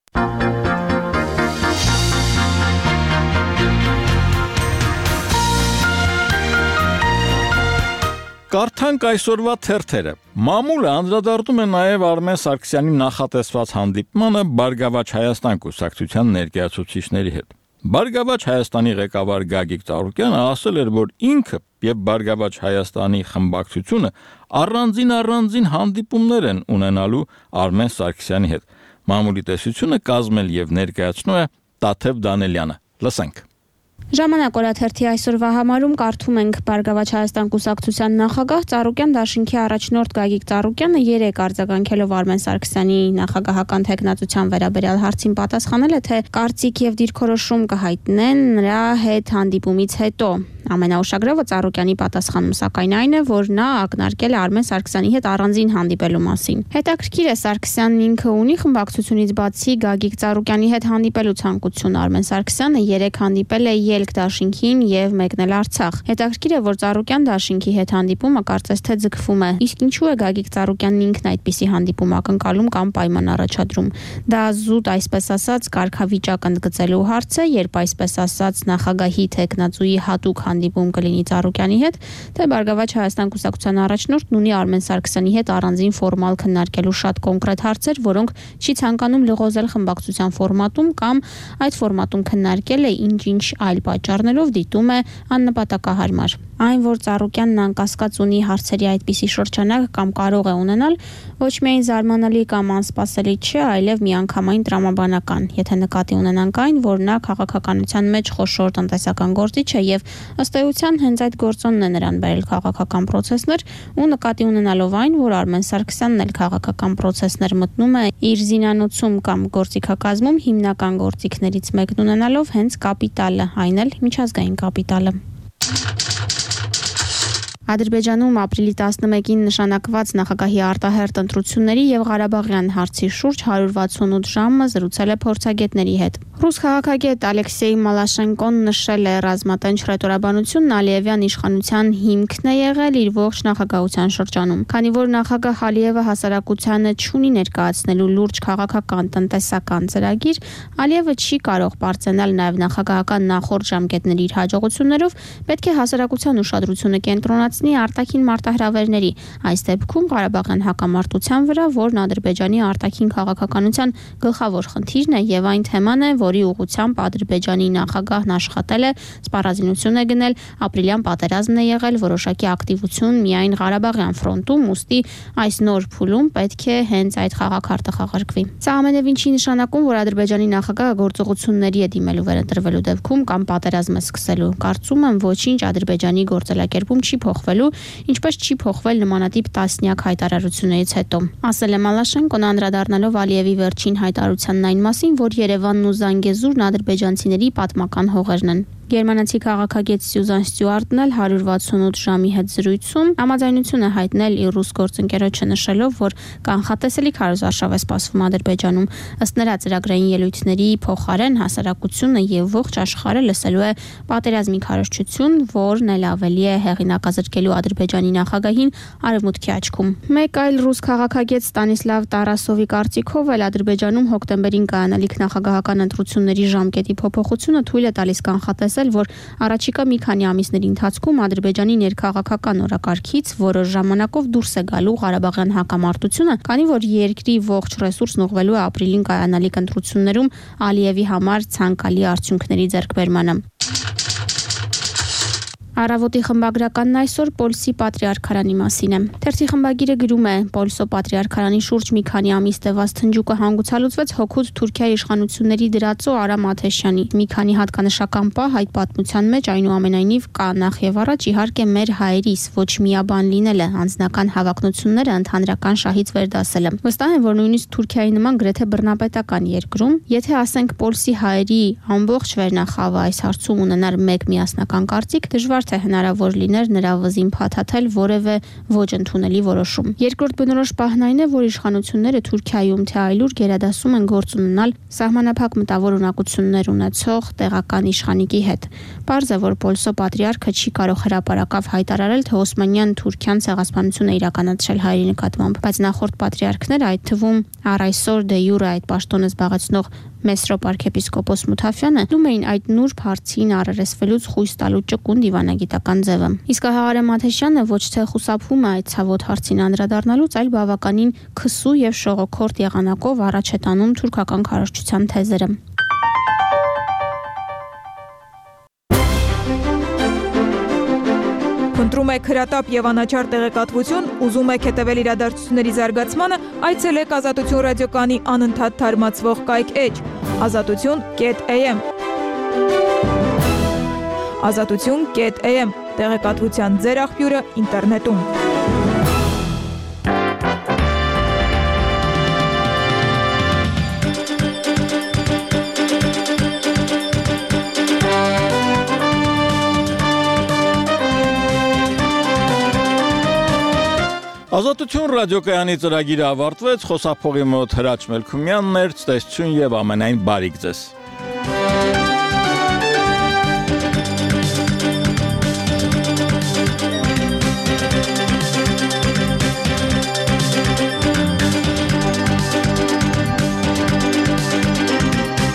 Կարդանք այսօրվա թերթերը։ Մամուլը անդրադառնում է նաև Արմեն Սարգսյանի նախատեսված հանդիպմանը Բարգավաճ Հայաստան կուսակցության ներկայացուցիչների հետ։ Բարգավաճ Հայաստանի ղեկավար Գագիկ Ծառուկյանը ասել էր, որ ինքը եւ Բարգավաճ Հայաստանի խմբակցությունը առանձին հանդիպումներ են ունենալու Արմեն Սարգսյանի հետ։ Մամուլի տեսությունը կազմել եւ ներկայացնում է Տաթև Դանելյանը։ Լսենք։ Ժամանակ օրաթերթի այսօրվա համարում կարդում ենք Բարգավաճ Հայաստան կուսակցության նախագահ Ծառուկյան դաշինքի առաջնորդ Գագիկ Ծառուկյանը երեկ արձագանքելով Արմեն Սարգսյանի նախագահական թեկնածության վերաբերյալ հարցին պատասխանել է, թե կարծիք եւ դիրքորոշում կհայտնեն նրա հետ հանդիպումից հետո։ Ամենաուշագրավը Ծառուկյանի պատասխանում սակայն այն է, որ նա ակնարկել է Արմեն Սարգսյանի հետ առանձին հանդիպելու մասին։ Հետաքրքիր է, Սարգսյանն ինքը ունի խմբակցությունից բացի Գագիկ Ծառուկյանի հետ հանդիպելու ցանկություն։ Արմեն Սարգսյանը երեք հանդիպել է Ելք դաշինքին եւ մեկնել Արցախ։ Հետաքրքիր է, որ Ծառուկյան դաշինքի հետ հանդիպումը կարծես թե ձգվում է։ Իսկ ինչու է Գագիկ Ծառուկյանն ինքն այդպիսի հանդիպում ակնկալում կամ պայման առաջադրում։ Դա զուտ այսպես ասած կարգավիճակ ընդգծելու հարց է, երբ այսպես ասած նախագահի թեկնածուի հատուկ հանդիպում կլինի Ծառուկյանի հետ, թե Բարգավաճ Հայաստան կուսակցության առաջնորդն ունի Արմեն Սարգսյանի հետ առանձին ֆորմալ քննարկելու շատ կոնկրետ հարցեր, որոնք չի ցանկանում լղոզել խմբակցության ֆորմատում կամ այդ ֆորմատում քննարկել է ինչ-ինչ այլ պատճառներով դիտում է աննպատակահարմար։ Այն, որ Ծառուկյանն անկասկած ունի հարցերի այդպիսի շրջանակ կամ կարող է ունենալ, ոչ միայն զարմանալի կամ անսպասելի չէ, այլև միանգամայն տրամաբանական, եթե նկատի ունենանք այն, որ նա քաղաքականության մեջ խոշոր տնտեսական գործիչ է եւ ըստ էության հենց այդ գործոնն է նրան բերել քաղաքական պրոցեսներ ու նկատի ունենալով այն, որ Արմեն Սարգսյանն էլ քաղաքական պրոցեսներ մտնում է իր զինանոցում կամ գործիքակազմում հիմնական գործիքներից մեկն ունենալով հենց կապիտալը, այն էլ միջազգային կապիտալը։ Ադրբեջանում ապրիլի 11-ին նշանակված նախագահի արտահերթ ընտրությունների եւ Ղարաբաղյան հարցի շուրջ 168 ժամը զրուցել է փորձագետների հետ։ Ռուս քաղաքագետ Ալեքսեյ Մալաշենկոն նշել է, ռազմատենչ հռետորաբանությունն Ալիևյան իշխանության հիմքն է եղել իր ողջ նախագահության շրջանում։ Քանի որ նախագահ Ալիևը հասարակությանը չունի ներկայացնելու լուրջ քաղաքական տնտեսական ծրագիր, Ալիևը չի կարող բարձրանալ նաեւ նախագահական նախորդ ժամկետների իր հաջողություններով, պետք է հասարակության ուշադրությունը կենտրոնացնի արտաքին մարտահրավերների, այս դեպքում Ղարաբաղյան հակամարտության վրա, որն Ադրբեջանի արտաքին քաղաքականության գլխավոր խնդիրն է եւ այն թեման է, որի ուղղությամբ Ադրբեջանի նախագահն աշխատել է, սպառազինություն է գնել, ապրիլյան պատերազմն է եղել, որոշակի ակտիվություն միայն Ղարաբաղյան ֆրոնտում, ուստի այս նոր փուլում պետք է հենց այդ խաղաքարտը խաղարկվի։ Սա ամենևին չի նշանակում, որ Ադրբեջանի նախագահը գործողությունների է դիմելու վերընտրվելու դեպքում կամ պատերազմ է սկսելու։ Կարծում եմ, ոչինչ Ադրբեջանի գործելակերպում չի փոխվելու, ինչպես չի փոխվել նմանատիպ տասնյակ հայտարարություններից հետո։ Ասել է Մալաշենկոն անդրադառնալով Ալիևի վերջին հայտարարությանն այն մասին, որ Երևանն ու Զանգեզուրն ադրբեջանցիների պատմական հողերն են։ Գերմանացի քաղաքագետ Սյուզան Ստյուարտն էլ 168 ժամի հետ զրույցում համաձայնություն է հայտնել իր ռուս գործընկերոջը նշելով, որ կանխատեսելի քարոզարշավ է սպասվում Ադրբեջանում։ Ըստ նրա ծրագրային ելույթների փոխարեն հասարակությունը եւ ողջ աշխարհը լսելու է պատերազմի քարոզչություն, որն էլ ավելի է հեղինակազրկելու Ադրբեջանի նախագահին արևմուտքի աչքում։ Մեկ այլ ռուս քաղաքագետ Ստանիսլավ Տարասովի կարծիքով էլ Ադրբեջանում հոկտեմբերին կայանալիք նախագահական ընտրությունների ժամկետի փոփոխությունը թույլ է տալիս կանխատեսել ասել, որ առաջիկա մի քանի ամիսների ընթացքում Ադրբեջանի ներքաղաքական օրակարգից որոշ ժամանակով դուրս է գալու Ղարաբաղյան հակամարտությունը, քանի որ երկրի ողջ ռեսուրսն ուղղվելու է ապրիլին կայանալիք ընտրություններում Ալիևի համար ցանկալի արդյունքների ձեռքբերմանը։ Առավոտի խմբագրականն այսօր Պոլսի պատրիարքարանի մասին է։ Թերթի խմբագիրը գրում է. Պոլսո պատրիարքարանի շուրջ մի քանի ամիս տևած թնջուկը հանգուցալուծվեց հօգուտ Թուրքիայի իշխանությունների դրածո Արամ Աթեշյանի։ Մի քանի հատկանշական պահ այդ պատմության մեջ այնուամենայնիվ կա նախ եւ առաջ իհարկե մեր հայերիս ոչ միաբան լինելը, անձնական հավակնությունները ընդհանրական շահից վերդասելը։ Վստահ եմ, որ նույնիսկ Թուրքիայի նման գրեթե բռնապետական երկրում, եթե ասենք Պոլսի հայերի ամբողջ վերնախավը այս հարցում ունենար մեկ միասնական կարծիք, դժվար թե հնարավոր լիներ նրա վզին փաթաթել որևէ ոչ ընդունելի որոշում։ Երկրորդ բնորոշ պահն այն է, որ իշխանությունները Թուրքիայում թե այլուր գերադասում են գործ ունենալ սահմանափակ մտավոր ունակություններ ունեցող տեղական իշխանիկի հետ։ Պարզ է, որ Պոլսո պատրիարքը չի կարող հրապարակավ հայտարարել, թե Օսմանյան Թուրքիան ցեղասպանություն է իրականացրել հայերի նկատմամբ, բայց նախորդ պատրիարքները, այդ թվում առ այսօր դե յուրե այդ պաշտոնը զբաղեցնող Մեսրոպ arczepiskopos Մութաֆյանը դում էին այդ նուրբ հարցին առերեսվելուց խույս տալու ճկուն դիվանագիտական ձևը։ Իսկ Արամ Աթեշյանը ոչ թե խուսափում է այդ ցավոտ հարցին անդրադառնալուց, այլ բավականին քսու եւ շողոքորթ եղանակով առաջ է տանում թուրքական քարոզչության թեզերը։ Ընտրում եք հրատապ եւ անաչառ տեղեկատվություն, ուզում եք հետևել իրադարձությունների զարգացմանը, այցելեք Ազատություն ռադիոկայանի անընդհատ թարմացվող կայք էջ azatutyon.am azatutyon.am տեղեկատվության ձեր աղբյուրը ինտերնետում։ Ազատություն ռադիոկայանի ծրագիրը ավարտվեց, խոսափողի մոտ Հրաչ Մելքումյանն էր, ցտեսություն եւ ամենայն բարիք ձեզ։